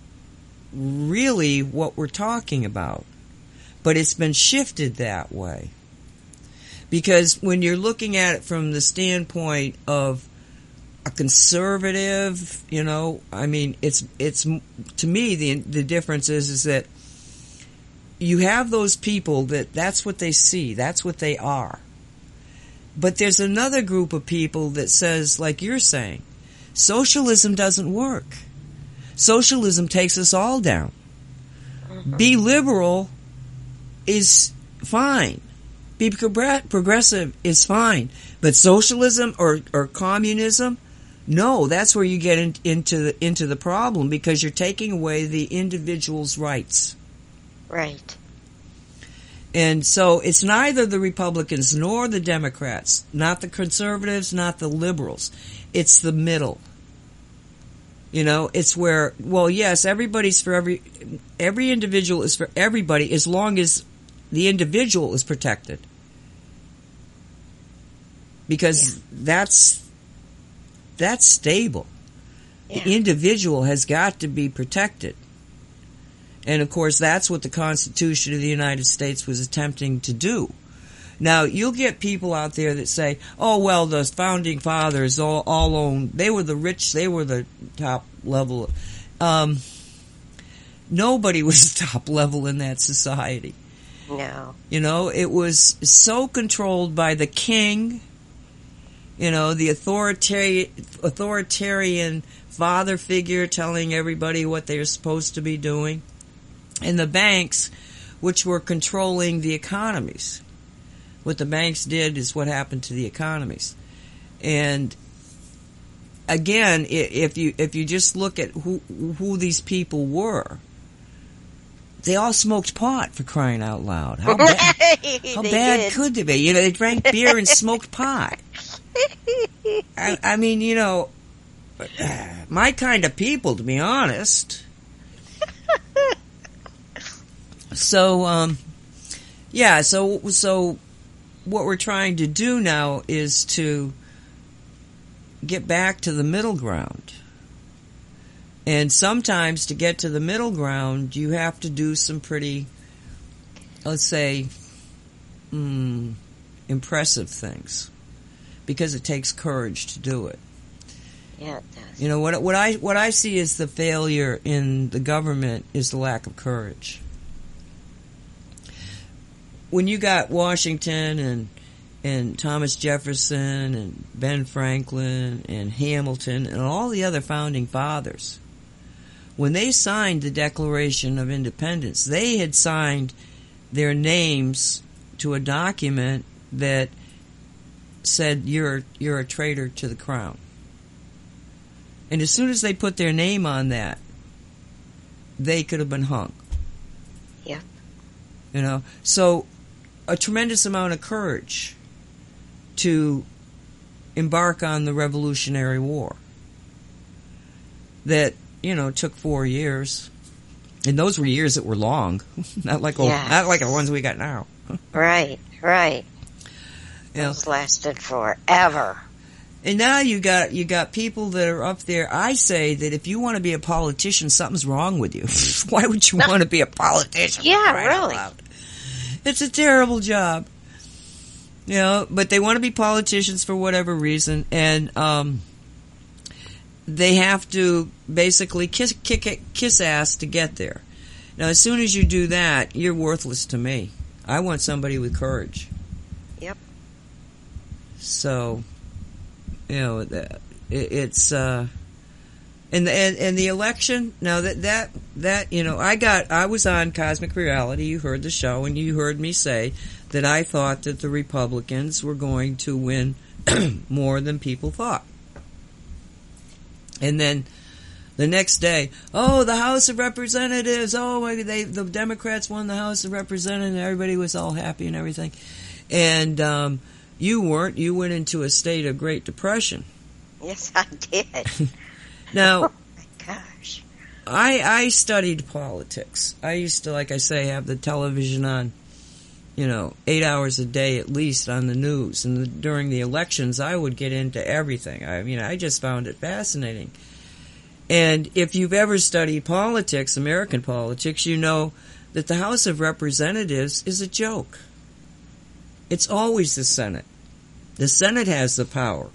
really what we're talking about, but it's been shifted that way. Because when you're looking at it from the standpoint of a conservative, you know, I mean, it's it's to me the the difference is is that you have those people that that's what they see, that's what they are. But there's another group of people that says, like you're saying, socialism doesn't work. Socialism takes us all down. Mm-hmm. Be liberal is fine. Be progressive is fine. But socialism or, or communism, no, that's where you get in, into the, into the problem, because you're taking away the individual's rights. Right. And so it's neither the Republicans nor the Democrats, not the conservatives, not the liberals. It's the middle. You know, it's where, well, yes, everybody's for every, every individual is for everybody as long as the individual is protected. Because yeah. that's, that's stable. Yeah. The individual has got to be protected. And of course, that's what the Constitution of the United States was attempting to do. Now, you'll get people out there that say, oh, well, the founding fathers all, all owned, they were the rich, they were the top level. Um, nobody was top level in that society. No. You know, it was so controlled by the king, you know, the authoritarian, authoritarian father figure telling everybody what they're supposed to be doing, and the banks, which were controlling the economies. What the banks did is what happened to the economies. And again, if you if you just look at who who these people were, they all smoked pot, for crying out loud. How bad, how bad did. could they be? You know, they drank beer and smoked pot. I, I mean, you know, my kind of people, to be honest. So, um, yeah, so so what we're trying to do now is to get back to the middle ground. And sometimes to get to the middle ground, you have to do some pretty, let's say, mm, impressive things, because it takes courage to do it. Yeah, it does. You know, what what I what I see as the failure in the government is the lack of courage. When you got Washington and and Thomas Jefferson and Ben Franklin and Hamilton and all the other founding fathers, when they signed the Declaration of Independence, they had signed their names to a document that said you're you're a traitor to the crown. And as soon as they put their name on that, they could have been hung. Yeah. You know, so a tremendous amount of courage to embark on the Revolutionary War that, you know, took four years. And those were years that were long, not like yeah. not like the ones we got now. Right, right. You know, those lasted forever. And now you got you got people that are up there. I say that if you want to be a politician, something's wrong with you. Why would you want to be a politician? Yeah, right really. It's a terrible job. You know, but they want to be politicians for whatever reason. And um, they have to basically kiss, kick, kiss ass to get there. Now, as soon as you do that, you're worthless to me. I want somebody with courage. Yep. So, you know, it, it's uh, and, and and the election. Now that that that you know, I got I was on Cosmic Reality. You heard the show, and you heard me say that I thought that the Republicans were going to win more than people thought. And then the next day, oh, the House of Representatives, oh, they the Democrats won the House of Representatives, everybody was all happy and everything. And um, you weren't. You went into a state of Great Depression. Yes, I did. Now, oh my gosh. I, I studied politics. I used to, like I say, have the television on, you know, eight hours a day at least on the news. And the, during the elections, I would get into everything. I mean, I just found it fascinating. And if you've ever studied politics, American politics, you know that the House of Representatives is a joke. It's always the Senate. The Senate has the power.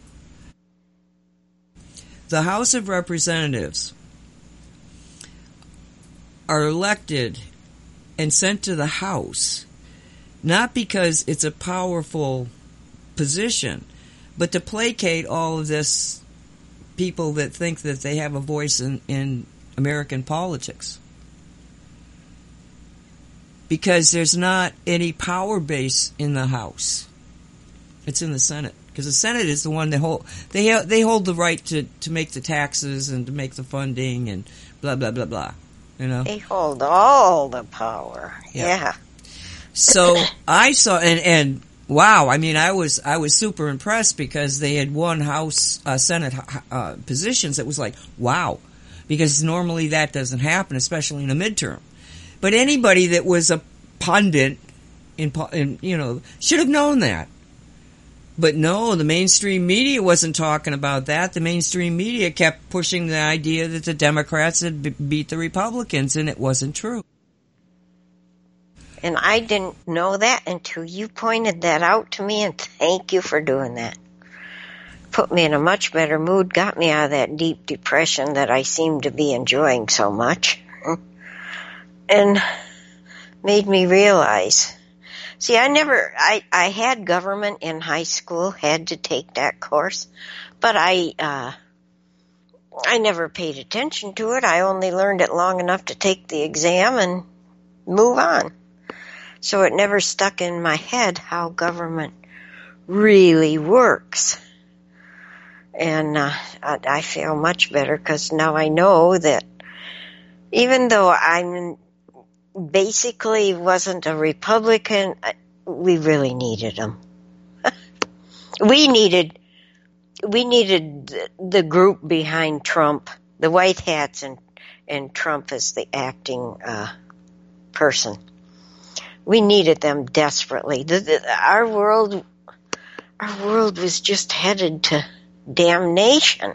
The House of Representatives are elected and sent to the House, not because it's a powerful position, but to placate all of this people that think that they have a voice in, in American politics. Because there's not any power base in the House. It's in the Senate. Because the Senate is the one that hold, they, they hold the right to, to make the taxes and to make the funding and blah, blah, blah, blah. You know? They hold all the power. Yeah. yeah. So I saw, and, and wow, I mean, I was I was super impressed because they had won House, uh, Senate uh, positions. It was like, wow, because normally that doesn't happen, especially in a midterm. But anybody that was a pundit, in, in you know, should have known that. But no, the mainstream media wasn't talking about that. The mainstream media kept pushing the idea that the Democrats had b- beat the Republicans, and it wasn't true. And I didn't know that until you pointed that out to me, and thank you for doing that. Put me in a much better mood, got me out of that deep depression that I seem to be enjoying so much, and made me realize. See, I never, I, I had government in high school, had to take that course, but I, uh, I never paid attention to it. I only learned it long enough to take the exam and move on. So it never stuck in my head how government really works. And uh, I, I feel much better because now I know that even though I'm basically wasn't a Republican, we really needed them. we needed, we needed the group behind Trump, the white hats, and and Trump as the acting uh, person. We needed them desperately. The, the, our world, our world was just headed to damnation.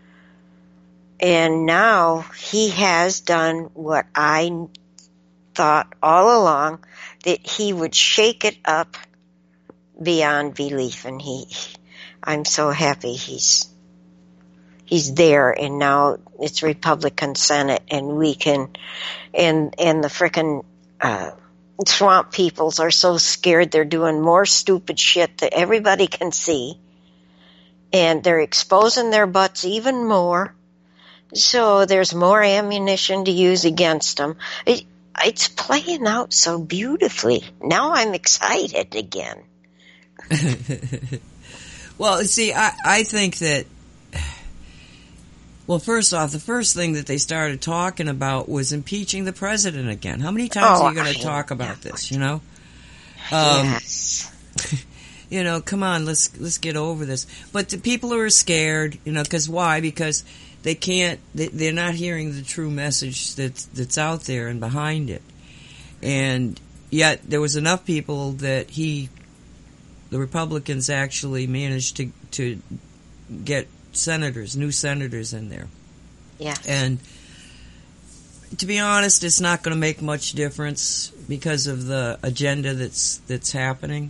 And now he has done what I thought all along, that he would shake it up beyond belief. And he, I'm so happy he's, he's there. And now it's Republican Senate, and we can, and, and the frickin', uh, swamp peoples are so scared they're doing more stupid shit that everybody can see, and they're exposing their butts even more, so there's more ammunition to use against them. It, it's playing out so beautifully. Now I'm excited again. Well, see, I, I think that, well, first off, the first thing that they started talking about was impeaching the president again. How many times oh, are you going to talk about this, you know? Um, yes. You know, come on, let's let's get over this. But the people are scared, you know, because why? Because they can't, they, they're not hearing the true message that's, that's out there and behind it. And yet there was enough people that he, the Republicans actually managed to to get senators, new senators in there. Yeah. And to be honest, it's not going to make much difference because of the agenda that's that's happening.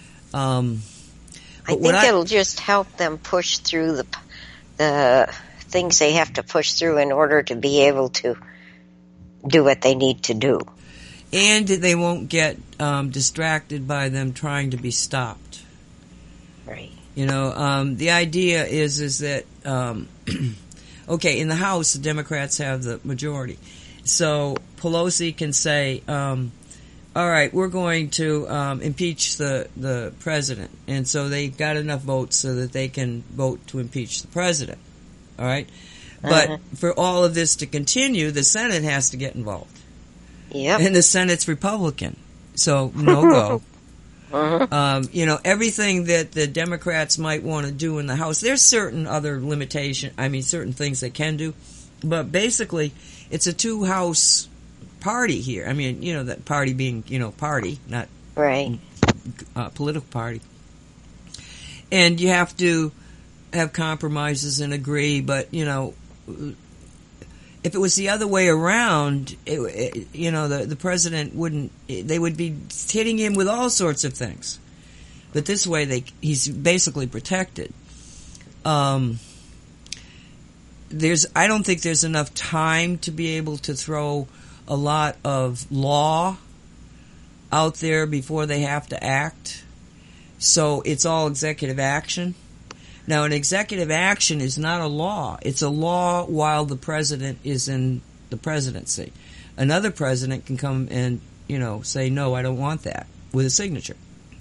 Um, I think I, it'll just help them push through the the things they have to push through in order to be able to do what they need to do. And they won't get um, distracted by them trying to be stopped. Right. You know, um, the idea is is that, um, okay, in the House, the Democrats have the majority. So Pelosi can say, um, all right, we're going to um, impeach the, the president. And so they got enough votes so that they can vote to impeach the president. All right? But uh-huh. for all of this to continue, the Senate has to get involved. Yep. And the Senate's Republican. So, no go. uh-huh. um, you know, everything that the Democrats might want to do in the House, there's certain other limitation, I mean, certain things they can do. But basically, it's a two-house party here. I mean, you know, that party being, you know, party, not right. uh, political party. And you have to have compromises and agree, but, you know, if it was the other way around, it, it, you know, the, the president wouldn't, they would be hitting him with all sorts of things. But this way, they he's basically protected. Um, there's, I don't think there's enough time to be able to throw a lot of law out there before they have to act. So it's all executive action. Now, an executive action is not a law. It's a law while the president is in the presidency. Another president can come and, you know, say, no, I don't want that, with a signature.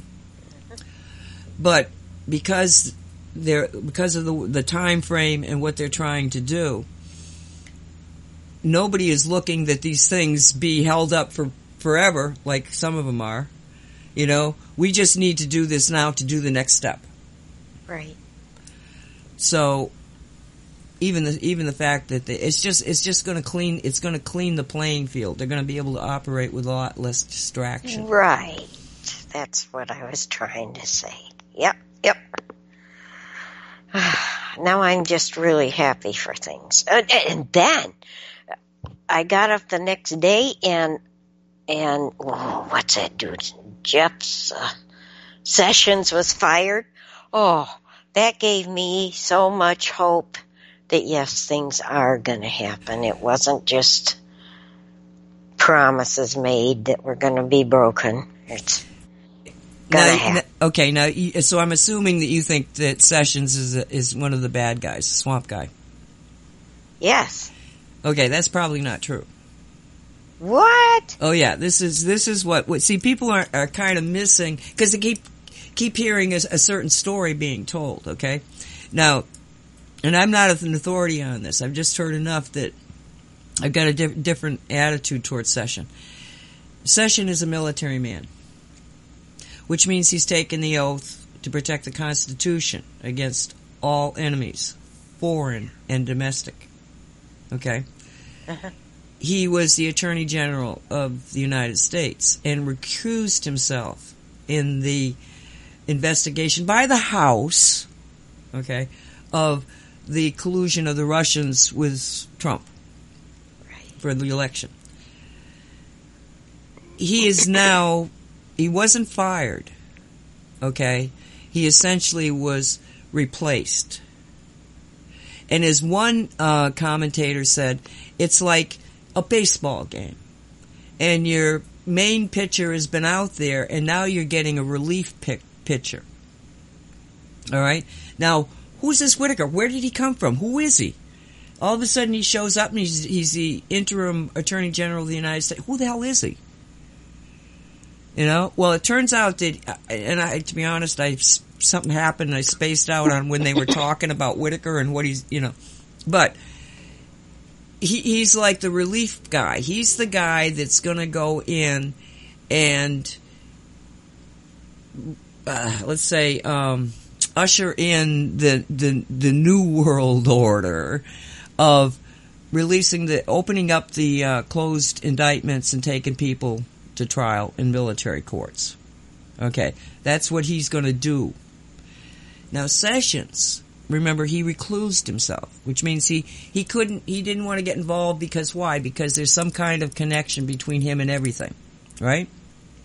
But because they're, because of the, the time frame and what they're trying to do, nobody is looking that these things be held up for forever, like some of them are. You know, we just need to do this now to do the next step. Right. So, even the even the fact that they, it's just it's just going to clean it's going to clean the playing field. They're going to be able to operate with a lot less distraction. Right. That's what I was trying to say. Yep. Yep. Now I'm just really happy for things. Uh, and then I got up the next day and and oh, what's that dude? Jeff uh, Sessions was fired. Oh. That gave me so much hope that, yes, things are going to happen. It wasn't just promises made that were going to be broken. It's going to happen. Okay, now, so I'm assuming that you think that Sessions is a, is one of the bad guys, the swamp guy. Yes. Okay, that's probably not true. What? Oh, yeah, this is this is what, what see, people are, are kind of missing, because they keep... keep hearing a, a certain story being told, okay? Now, and I'm not an authority on this. I've just heard enough that I've got a di- different attitude towards Session. Session is a military man, which means he's taken the oath to protect the Constitution against all enemies, foreign and domestic, okay? Uh-huh. He was the Attorney General of the United States and recused himself in the investigation by the House, okay, of the collusion of the Russians with Trump right. for the election. He is now, he wasn't fired, okay? He essentially was replaced. And as one uh, commentator said, it's like a baseball game. And your main pitcher has been out there, and now you're getting a relief pick. pitcher. All right? Now, who's this Whitaker? Where did he come from? Who is he? All of a sudden he shows up and he's, he's the interim Attorney General of the United States. Who the hell is he? You know? Well, it turns out that, and I, to be honest, I, something happened and I spaced out on when they were talking about Whitaker and what he's, you know. But he, he's like the relief guy. He's the guy that's going to go in and Uh, let's say, um, usher in the, the, the new world order of releasing the, opening up the, uh, closed indictments and taking people to trial in military courts. Okay. That's what he's gonna do. Now, Sessions, remember, he reclused himself, which means he, he couldn't, he didn't want to get involved because why? Because there's some kind of connection between him and everything. Right?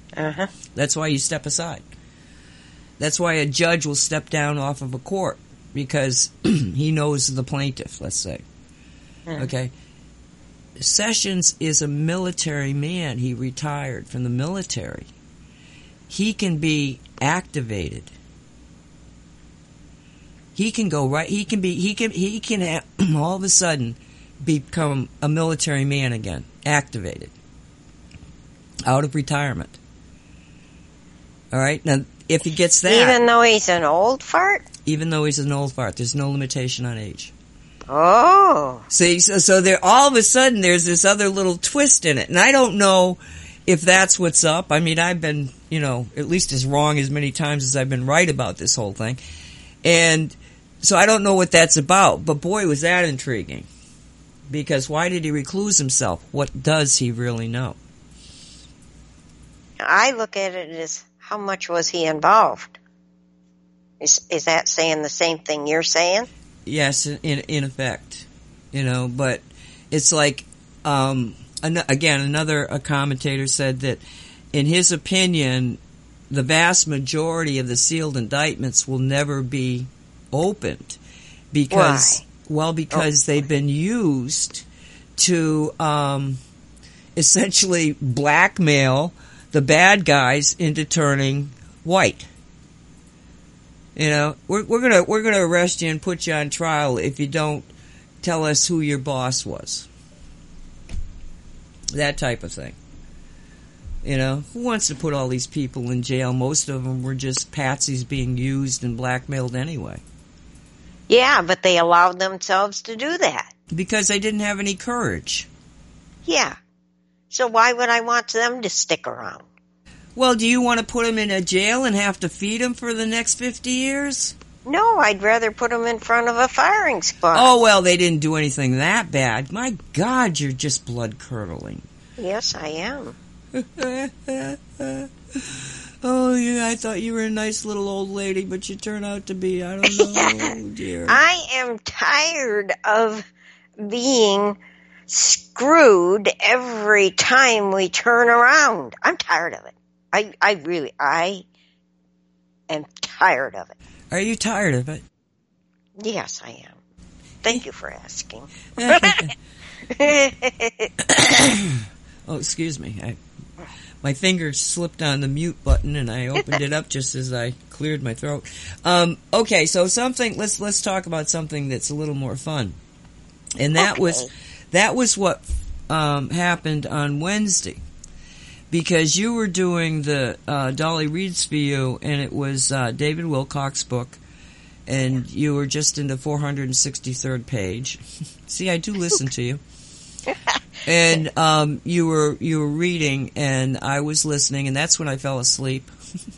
Uh-huh. That's why you step aside. That's why a judge will step down off of a court because he knows the plaintiff, let's say. Mm. Okay. Sessions is a military man. He retired from the military. He can be activated. He can go right, he can be, he can, he can have, all of a sudden become a military man again, activated, out of retirement. All right? Now, if he gets that. Even though he's an old fart? Even though he's an old fart, there's no limitation on age. Oh. See, so, so there, all of a sudden there's this other little twist in it. And I don't know if that's what's up. I mean, I've been, you know, at least as wrong as many times as I've been right about this whole thing. And so I don't know what that's about. But boy, was that intriguing. Because why did he recluse himself? What does he really know? I look at it as how much was he involved? Is is that saying the same thing you're saying? Yes, in in effect, you know. But it's like, um, an, again, another a commentator said that, in his opinion, the vast majority of the sealed indictments will never be opened because, Why? well, because oh. they've been used to um, essentially blackmail the bad guys into turning white. You know, we're, we're gonna we're gonna arrest you and put you on trial if you don't tell us who your boss was. That type of thing. You know, who wants to put all these people in jail? Most of them were just patsies being used and blackmailed anyway. Yeah, but they allowed themselves to do that. Because they didn't have any courage. Yeah. So why would I want them to stick around? Well, do you want to put them in a jail and have to feed them for the next fifty years? No, I'd rather put them in front of a firing squad. Oh, well, they didn't do anything that bad. My God, you're just blood-curdling. Yes, I am. Oh, yeah, I thought you were a nice little old lady, but you turn out to be, I don't know, oh, dear. I am tired of being screwed every time we turn around. I'm tired of it. I, I really, I am tired of it. Are you tired of it? Yes, I am. Thank you for asking. Oh, excuse me. I, my finger slipped on the mute button, and I opened it up just as I cleared my throat. Um, okay, so something. Let's let's talk about something that's a little more fun, and that okay. was that was what um, happened on Wednesday. Because you were doing the uh, Dolly Reads for You, and it was uh, David Wilcock's book, and you were just in the four hundred sixty-third page. See, I do listen to you. And um, you were you were reading, and I was listening, and that's when I fell asleep.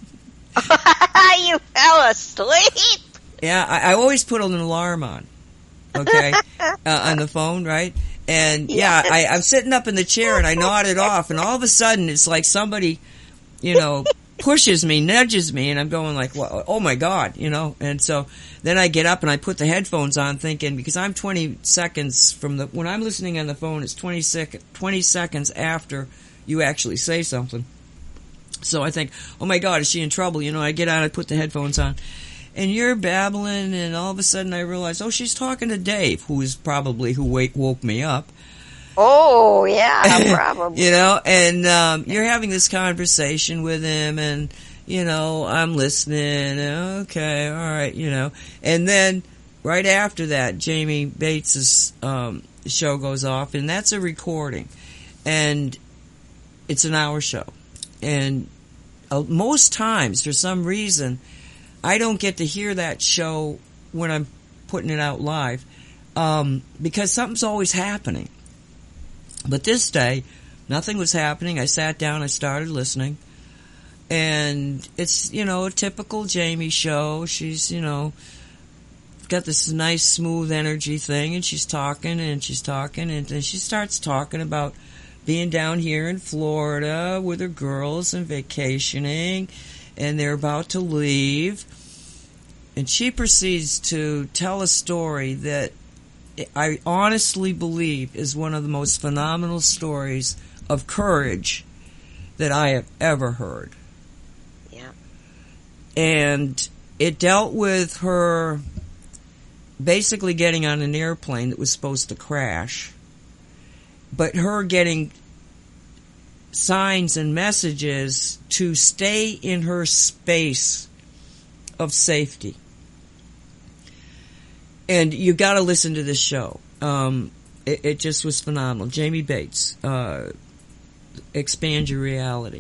You fell asleep? Yeah, I, I always put an alarm on, okay, uh, on the phone, right? And yeah, I, I'm sitting up in the chair and I nodded off, and all of a sudden it's like somebody, you know, pushes me, nudges me, and I'm going like, well, oh my God, you know. And so then I get up and I put the headphones on, thinking, because I'm twenty seconds from the when I'm listening on the phone, it's twenty sec, twenty seconds after you actually say something. So I think, oh my God, is she in trouble? You know, I get out, I put the headphones on. And you're babbling, and all of a sudden I realize, oh, she's talking to Dave, who is probably who wake, woke me up. Oh, yeah, probably. You know, and um, you're having this conversation with him, and, you know, I'm listening. Okay, all right, you know. And then right after that, Jamie Bates's um, show goes off, and that's a recording. And it's an hour show. And uh, most times, for some reason, I don't get to hear that show when I'm putting it out live, um, because something's always happening. But this day, nothing was happening. I sat down, I started listening, and it's, you know, a typical Jamie show. She's, you know, got this nice smooth energy thing, and she's talking and she's talking, and then she starts talking about being down here in Florida with her girls and vacationing, and they're about to leave. And she proceeds to tell a story that I honestly believe is one of the most phenomenal stories of courage that I have ever heard. Yeah. And it dealt with her basically getting on an airplane that was supposed to crash, but her getting signs and messages to stay in her space of safety. And you got to listen to this show. Um, it, it just was phenomenal. Jamie Bates, uh, Expand Your Reality.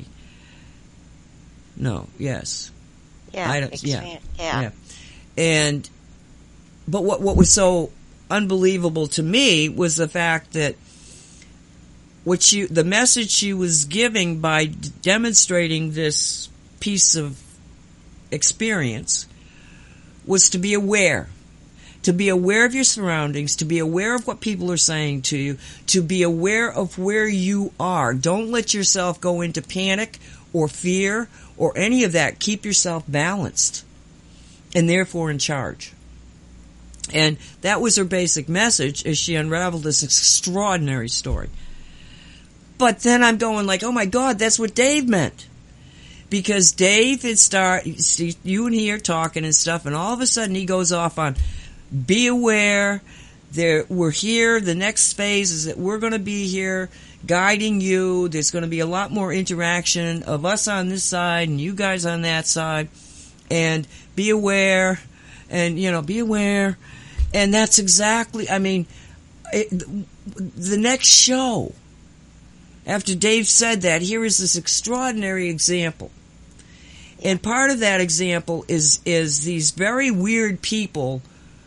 No, yes. Yeah, I don't, expand, yeah, yeah. yeah. And, but what, what was so unbelievable to me was the fact that what she, the message she was giving by d- demonstrating this piece of experience was to be aware. To be aware of your surroundings, to be aware of what people are saying to you, to be aware of where you are. Don't let yourself go into panic or fear or any of that. Keep yourself balanced and therefore in charge. And that was her basic message as she unraveled this extraordinary story. But then I'm going like, oh my God, that's what Dave meant. Because Dave had started, you and he are talking and stuff, and all of a sudden he goes off on, be aware, there, we're here, the next phase is that we're going to be here guiding you, there's going to be a lot more interaction of us on this side and you guys on that side, and be aware, and, you know, be aware, and that's exactly, I mean, it, the next show, after Dave said that, here is this extraordinary example. And part of that example is is these very weird people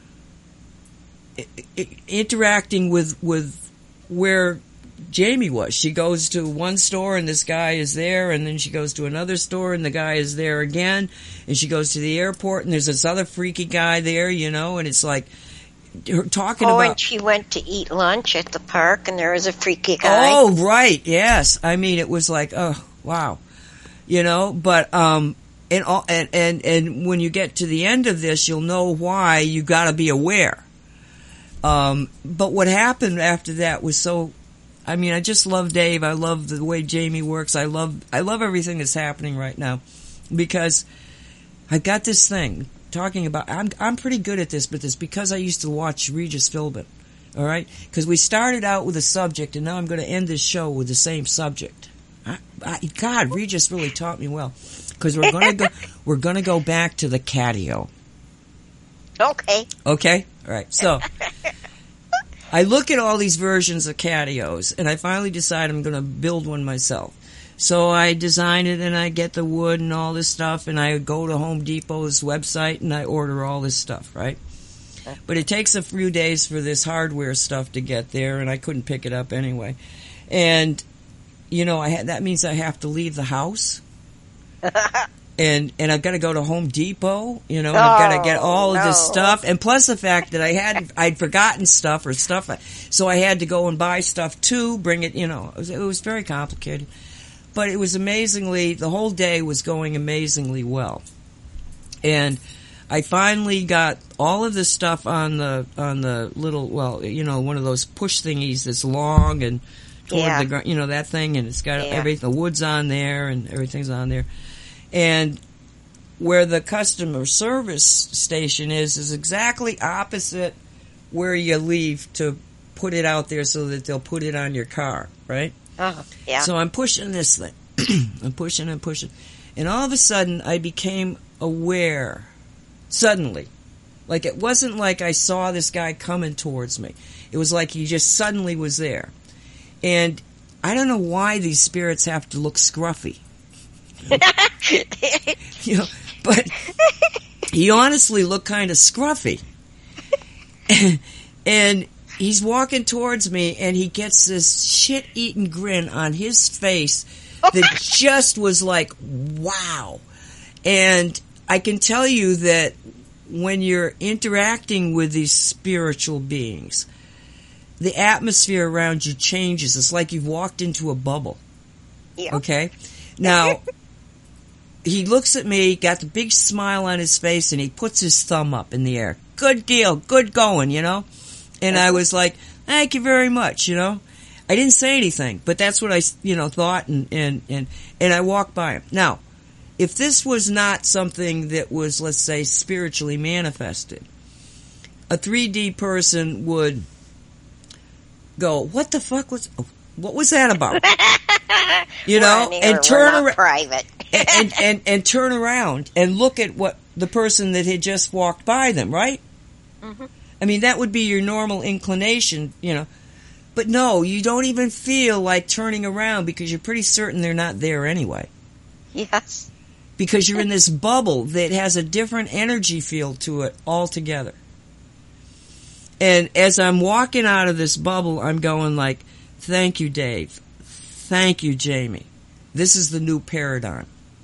interacting with with where Jamie was. She goes to one store and this guy is there, and then she goes to another store and the guy is there again, and she goes to the airport and there's this other freaky guy there, you know, and it's like her talking oh, about... Oh, and she went to eat lunch at the park and there was a freaky guy. Oh, right, yes. I mean, it was like, oh, wow. You know, but... um And, all, and and and when you get to the end of this, you'll know why you got to be aware. Um, but what happened after that was so. I mean, I just love Dave. I love the way Jamie works. I love I love everything that's happening right now, because I got this thing talking about. I'm I'm pretty good at this, but it's because I used to watch Regis Philbin. All right, because we started out with a subject, and now I'm going to end this show with the same subject. I, I, God, Regis really taught me well. Because we're gonna go, we're gonna go back to the catio. Okay. Okay. All right. So I look at all these versions of catios, and I finally decide I'm gonna build one myself. So I design it, and I get the wood and all this stuff, and I go to Home Depot's website and I order all this stuff, right? But it takes a few days for this hardware stuff to get there, and I couldn't pick it up anyway. And you know, I had, that means I have to leave the house. and and I've got to go to Home Depot, you know, and I've got to get all of this no. stuff, and plus the fact that I had I'd forgotten stuff or stuff, so I had to go and buy stuff too, bring it, you know, it was, it was very complicated, but it was amazingly, the whole day was going amazingly well, and I finally got all of this stuff on the on the little, well, you know, one of those push thingies that's long and toward yeah. the ground, you know, that thing, and it's got yeah. everything, the wood's on there and everything's on there. And where the customer service station is, is exactly opposite where you leave to put it out there so that they'll put it on your car, right? Uh-huh. Yeah. So I'm pushing this thing. I'm pushing and pushing. And all of a sudden, I became aware, suddenly. Like, it wasn't like I saw this guy coming towards me. It was like he just suddenly was there. And I don't know why these spirits have to look scruffy. You know, but he honestly looked kind of scruffy. And, and he's walking towards me, and he gets this shit-eating grin on his face that just was like, wow. And I can tell you that when you're interacting with these spiritual beings, the atmosphere around you changes. It's like you've walked into a bubble. Yeah. Okay? Now, he looks at me, got the big smile on his face, and he puts his thumb up in the air. Good deal, good going, you know? And I was like, thank you very much, you know? I didn't say anything, but that's what I, you know, thought, and, and, and, and I walked by him. Now, if this was not something that was, let's say, spiritually manifested, a three D person would go, what the fuck was, what was that about? You know, and turn around, private. and, and, and, and turn around and look at what the person that had just walked by them, right? Mm-hmm. I mean, that would be your normal inclination, you know. But no, you don't even feel like turning around because you're pretty certain they're not there anyway. Yes. Because you're in this bubble that has a different energy field to it altogether. And as I'm walking out of this bubble, I'm going like, thank you, Dave. Thank you, Jamie. This is the new paradigm.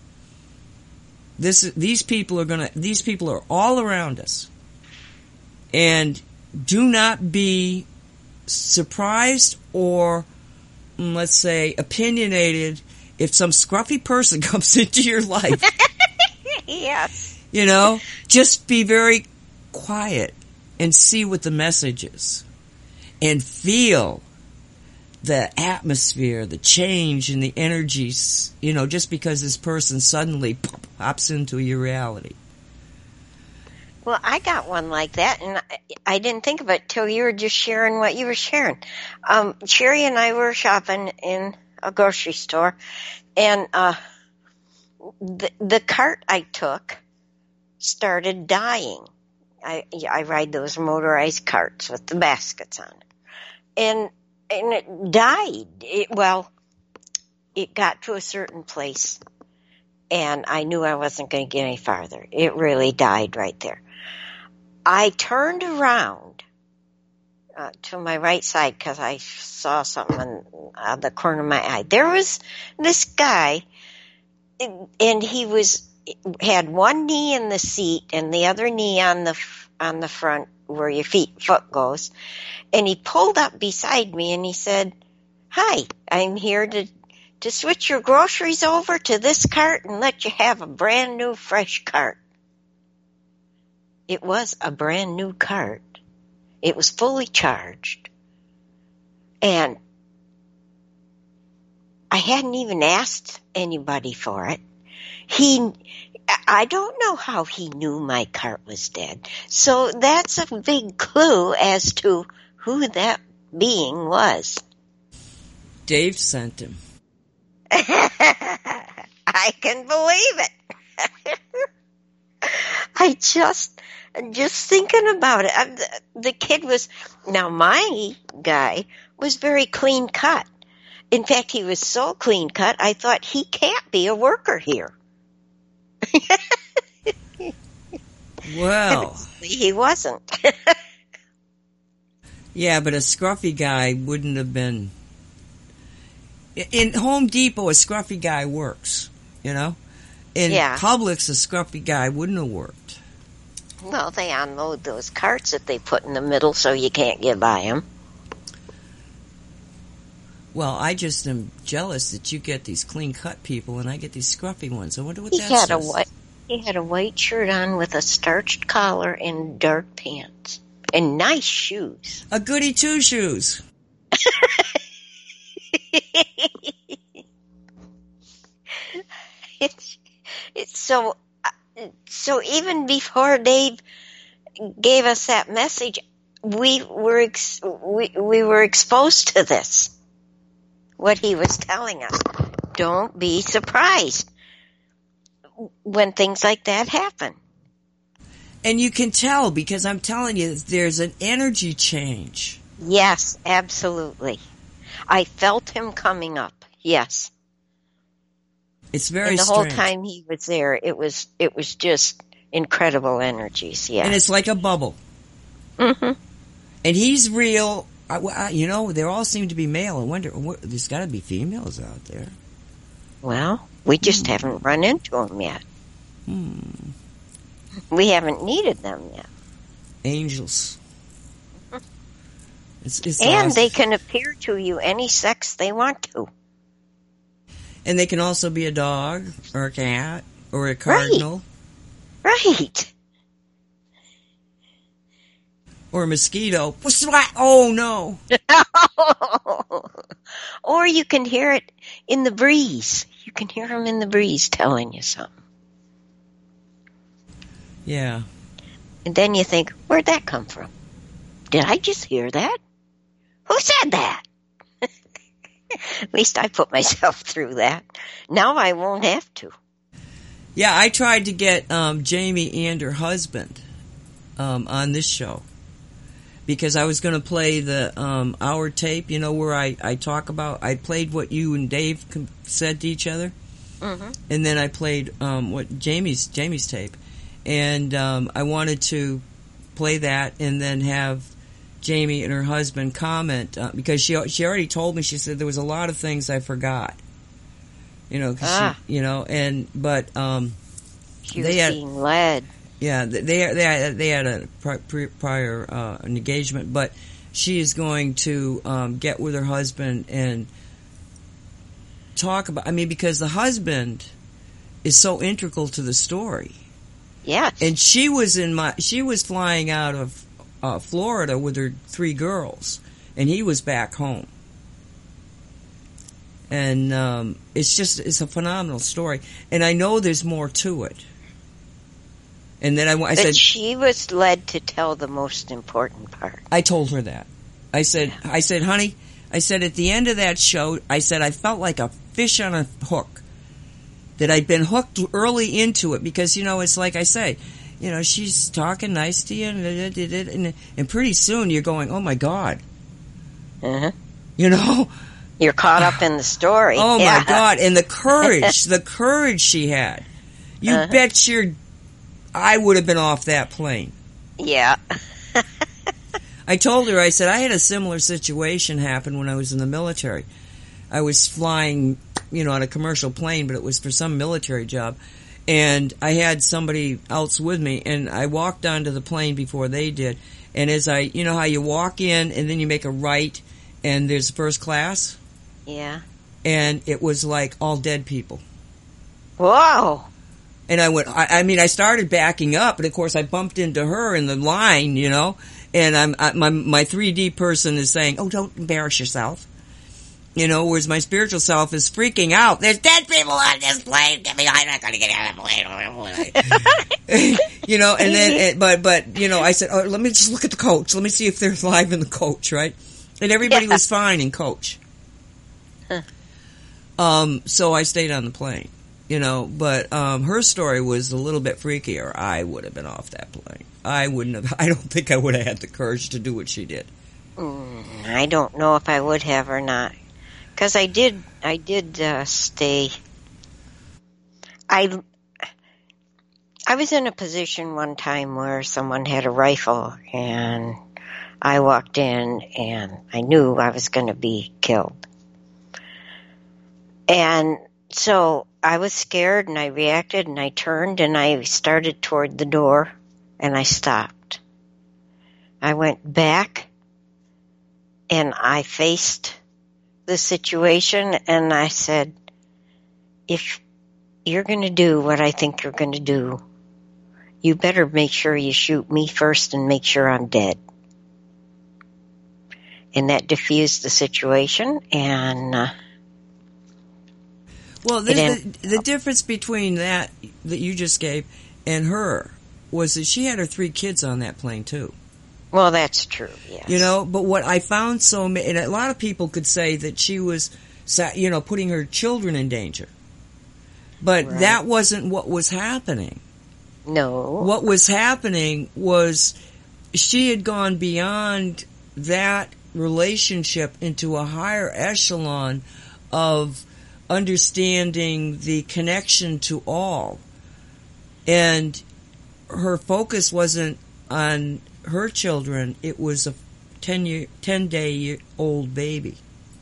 This, these people are gonna, these people are all around us. And do not be surprised or, let's say, opinionated if some scruffy person comes into your life. Yes. You know, just be very quiet and see what the message is. And feel the atmosphere, the change in the energies, you know, just because this person suddenly pops into your reality. Well, I got one like that, and I, I didn't think of it till you were just sharing what you were sharing. Um, Sherry and I were shopping in a grocery store, and uh, the, the cart I took started dying. I, I ride those motorized carts with the baskets on it. And and it died. It, well, it got to a certain place, and I knew I wasn't going to get any farther. It really died right there. I turned around uh, to my right side because I saw something on uh, the corner of my eye. There was this guy, and he was had one knee in the seat and the other knee on the on the front where your feet foot goes. And he pulled up beside me and he said, "Hi, I'm here to to switch your groceries over to this cart and let you have a brand new fresh cart." It was a brand new cart. It was fully charged. And I hadn't even asked anybody for it. He, I don't know how he knew my cart was dead. So that's a big clue as to who that being was. Dave sent him. I can believe it. I just, just thinking about it. I, the, the kid was, now my guy was very clean cut. In fact, he was so clean cut, I thought he can't be a worker here. Well. He wasn't. Yeah, but a scruffy guy wouldn't have been. In Home Depot, a scruffy guy works, you know? In yeah. Publix, a scruffy guy wouldn't have worked. Well, they unload those carts that they put in the middle so you can't get by them. Well, I just am jealous that you get these clean-cut people and I get these scruffy ones. I wonder what he that had says. A white, he had a white shirt on with a starched collar and dark pants. And nice shoes. A goody two-shoes. it's, it's so, so even before Dave gave us that message, we were, ex, we, we were exposed to this. What he was telling us. Don't be surprised when things like that happen. And you can tell because I'm telling you, there's an energy change. Yes, absolutely. I felt him coming up. Yes. It's very and the strange. whole time he was there, it was it was just incredible energies. Yeah. And it's like a bubble. Mm-hmm. And he's real. I, I, you know, they all seem to be male. I wonder, what, there's got to be females out there. Well, we just hmm. haven't run into them yet. Hmm. We haven't needed them yet. Angels. It's, it's and awesome. they can appear to you any sex they want to. And they can also be a dog, or a cat, or a cardinal. Right. Right. Or a mosquito. Oh, no. Or you can hear it in the breeze. You can hear them in the breeze telling you something. Yeah. And then you think, where'd that come from? Did I just hear that? Who said that? At least I put myself through that. Now I won't have to. Yeah, I tried to get um, Jamie and her husband um, on this show because I was going to play the um, hour tape, you know, where I, I talk about, I played what you and Dave said to each other, mm-hmm. and then I played um, what Jamie's Jamie's tape. And um, I wanted to play that and then have Jamie and her husband comment uh, because she she already told me, she said there was a lot of things I forgot. You know, cause ah. she, you know, and but um, she was they had, being led. Yeah, they they had, they had a prior uh, engagement, but she is going to um, get with her husband and talk about. I mean, because the husband is so integral to the story. Yes, and she was in my she was flying out of uh, Florida with her three girls, and he was back home. And um, it's just, it's a phenomenal story. And I know there's more to it. And then I, I but said... she was led to tell the most important part. I told her that. I said, yeah. I said, honey, I said, at the end of that show, I said, I felt like a fish on a hook. That I'd been hooked early into it because, you know, it's like I say, you know, she's talking nice to you and, and, and pretty soon you're going, oh my God. Uh-huh. You know? You're caught up in the story. Oh yeah. my God. And the courage, the courage she had. You uh-huh. bet your, I would have been off that plane. Yeah. I told her, I said, I had a similar situation happen when I was in the military. I was flying, you know, on a commercial plane, but it was for some military job. And I had somebody else with me, and I walked onto the plane before they did. And as I, you know how you walk in and then you make a right and there's first class? Yeah. And it was like all dead people. Whoa. And I went, I, I mean, I started backing up, and of course I bumped into her in the line, you know, and I'm, I, my, my three D person is saying, oh, don't embarrass yourself. You know, whereas my spiritual self is freaking out. There's dead people on this plane. Get me, I'm not going to get out of the plane. You know, and then, but, but, you know, I said, oh, let me just look at the coach. Let me see if they're alive in the coach, right? And everybody yeah. was fine in coach. Huh. Um, so I stayed on the plane, you know, but, um, her story was a little bit freakier. I would have been off that plane. I wouldn't have, I don't think I would have had the courage to do what she did. Mm, I don't know if I would have or not. Because I did, I did uh, stay. I, I was in a position one time where someone had a rifle, and I walked in, and I knew I was going to be killed. And so I was scared, and I reacted, and I turned, and I started toward the door, and I stopped. I went back, and I faced the situation, and I said, if you're going to do what I think you're going to do, you better make sure you shoot me first and make sure I'm dead. And that diffused the situation, and uh, well, the, the difference between that that you just gave and her was that she had her three kids on that plane too. Well, that's true, yes. You know, but what I found so, and a lot of people could say that she was, you know, putting her children in danger. But right. that wasn't what was happening. No. What was happening was she had gone beyond that relationship into a higher echelon of understanding the connection to all. And her focus wasn't on her children, it was a ten year, ten day old baby.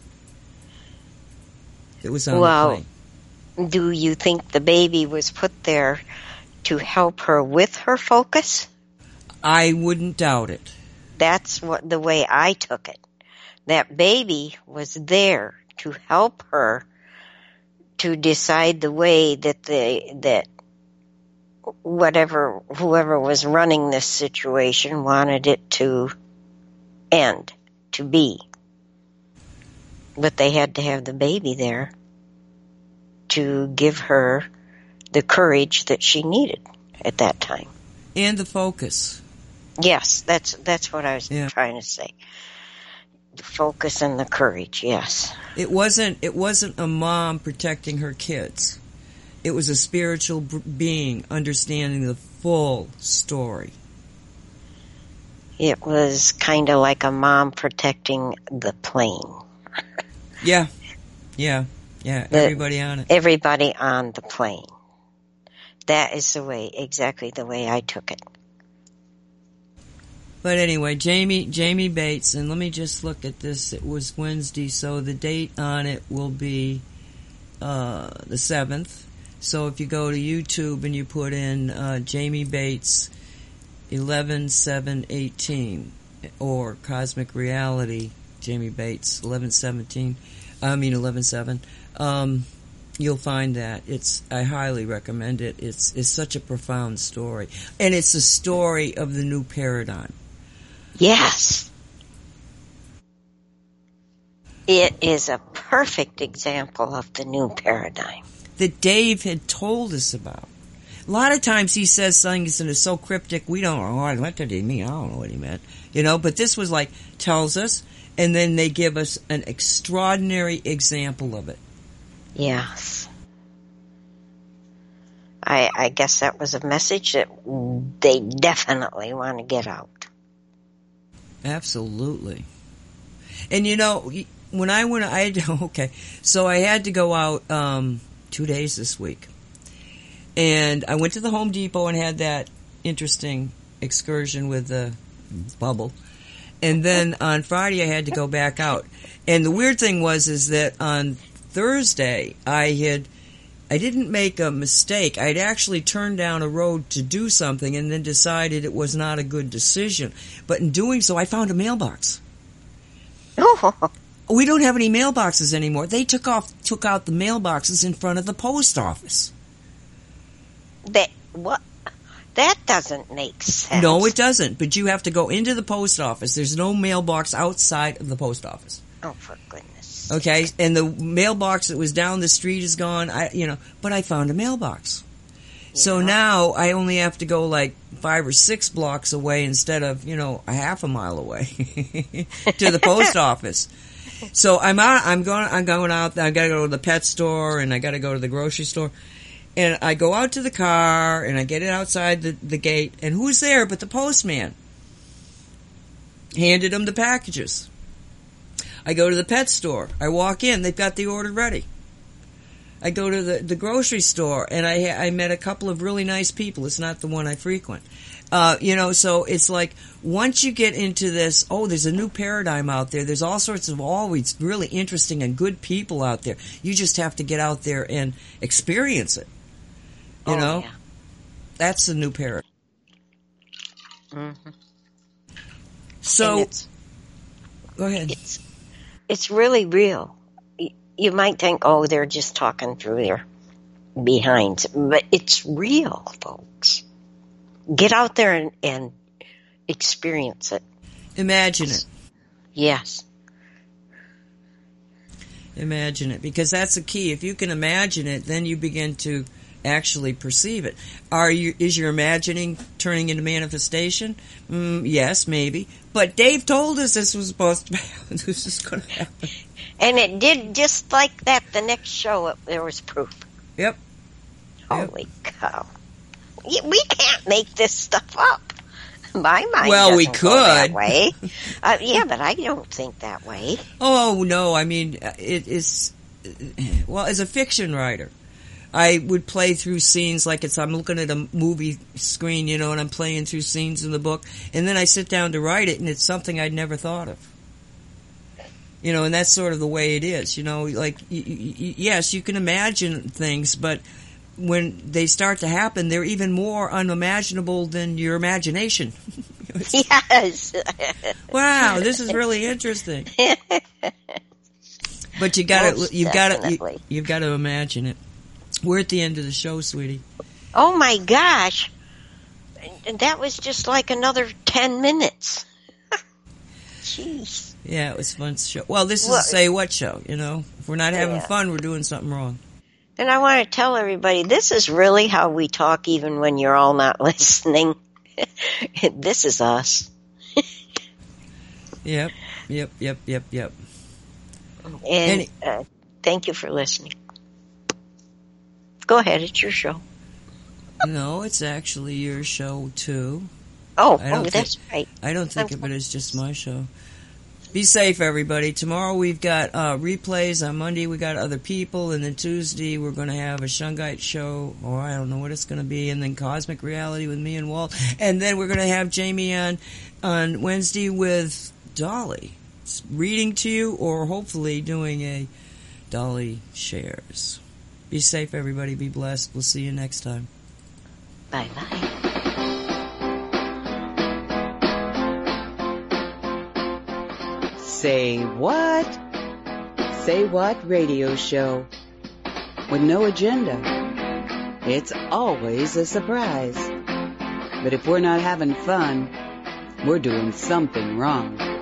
It was on well, the plane. Do you think the baby was put there to help her with her focus? I wouldn't doubt it. That's what the way I took it. That baby was there to help her to decide the way that the that whatever, whoever was running this situation wanted it to end, to be. But they had to have the baby there to give her the courage that she needed at that time. And the focus. Yes, that's that's what I was Yeah. trying to say. The focus and the courage, yes. It wasn't. It wasn't a mom protecting her kids. It was a spiritual b- being understanding the full story. It was kind of like a mom protecting the plane. Yeah, yeah, yeah. The- Everybody on it. Everybody on the plane. That is the way, exactly the way I took it. But anyway, Jamie Jamie Bates, and let me just look at this. It was Wednesday, so the date on it will be uh, the seventh. So if you go to YouTube and you put in uh, Jamie Bates eleven seven eighteen or Cosmic Reality Jamie Bates eleven seventeen, I mean eleven seven, um, you'll find that. It's I highly recommend it. It's it's such a profound story, and it's a story of the new paradigm. Yes. It is a perfect example of the new paradigm. That Dave had told us about. A lot of times he says things and it's so cryptic, we don't know, what did he mean? I don't know what he meant. You know, but this was like, tells us, and then they give us an extraordinary example of it. Yes. I, I guess that was a message that they definitely want to get out. Absolutely. And you know, when I went, I had, okay, so I had to go out um, two days this week. And I went to the Home Depot and had that interesting excursion with the bubble. And then on Friday I had to go back out. And the weird thing was is that on Thursday I had, I didn't make a mistake. I'd actually turned down a road to do something and then decided it was not a good decision. But in doing so, I found a mailbox. Oh, We don't have any mailboxes anymore. They took off, took out the mailboxes in front of the post office. that, what? That doesn't make sense. No, it doesn't. But you have to go into the post office. There's no mailbox outside of the post office. Oh, for goodness. Okay, and the mailbox that was down the street is gone. I, you know, but I found a mailbox. So Yeah. now I only have to go like five or six blocks away instead of, you know, a half a mile away to the post office. So I'm out, I'm going, I'm going out, I gotta go to the pet store and I gotta go to the grocery store. And I go out to the car and I get it outside the, the gate and who's there but the postman? Handed him the packages. I go to the pet store. I walk in. They've got the order ready. I go to the, the grocery store, and I I met a couple of really nice people. It's not the one I frequent. Uh, you know, so it's like once you get into this, oh, there's a new paradigm out there. There's all sorts of always really interesting and good people out there. You just have to get out there and experience it. You Oh, know? yeah. That's the new paradigm. Mm-hmm. So, And it's, go ahead. it's, it's really real. Y- You might think, oh, they're just talking through their behinds, but it's real, folks. Get out there and, and experience it. Imagine it. Yes. Imagine it, because that's the key. If you can imagine it, then you begin to actually perceive it. Are you? Is your imagining turning into manifestation? Mm, yes, maybe. But Dave told us this was supposed to happen. This is going to happen. And it did just like that. The next show, it, there was proof. Yep. Holy cow. Y- We can't make this stuff up. My mind Well, we doesn't go that could. way. uh, yeah, but I don't think that way. Oh no! I mean, it is. Well, as a fiction writer, I would play through scenes like it's I'm looking at a movie screen, you know, and I'm playing through scenes in the book, and then I sit down to write it, and it's something I'd never thought of. You know, and that's sort of the way it is. You know, like y- y- y- yes, you can imagine things, but when they start to happen, they're even more unimaginable than your imagination. Yes. Wow, this is really interesting. But you got to, Most you've got to, definitely. you, you've got to imagine it. We're at the end of the show, sweetie. Oh my gosh. And that was just like another ten minutes. Jeez. Yeah, it was a fun show. Well, this is Well, a say what show, you know. If we're not having Yeah. fun, we're doing something wrong. And I want to tell everybody, this is really how we talk even when you're all not listening. This is us. Yep, yep, yep, yep, yep. And Any- uh, thank you for listening. Go ahead, it's your show. No, it's actually your show too. Oh, I oh don't that's think, right. I don't think I'm of it as just my show. Be safe, everybody. Tomorrow we've got uh, replays. On Monday we got other people, and then Tuesday we're going to have a Shungite show, or I don't know what it's going to be, and then Cosmic Reality with me and Walt, and then we're going to have Jamie on on Wednesday with Dolly, reading to you, or hopefully doing a Dolly Shares. Be safe, everybody. Be blessed. We'll see you next time. Bye-bye. Say what? Say what radio show. With no agenda. It's always a surprise. But if we're not having fun, we're doing something wrong.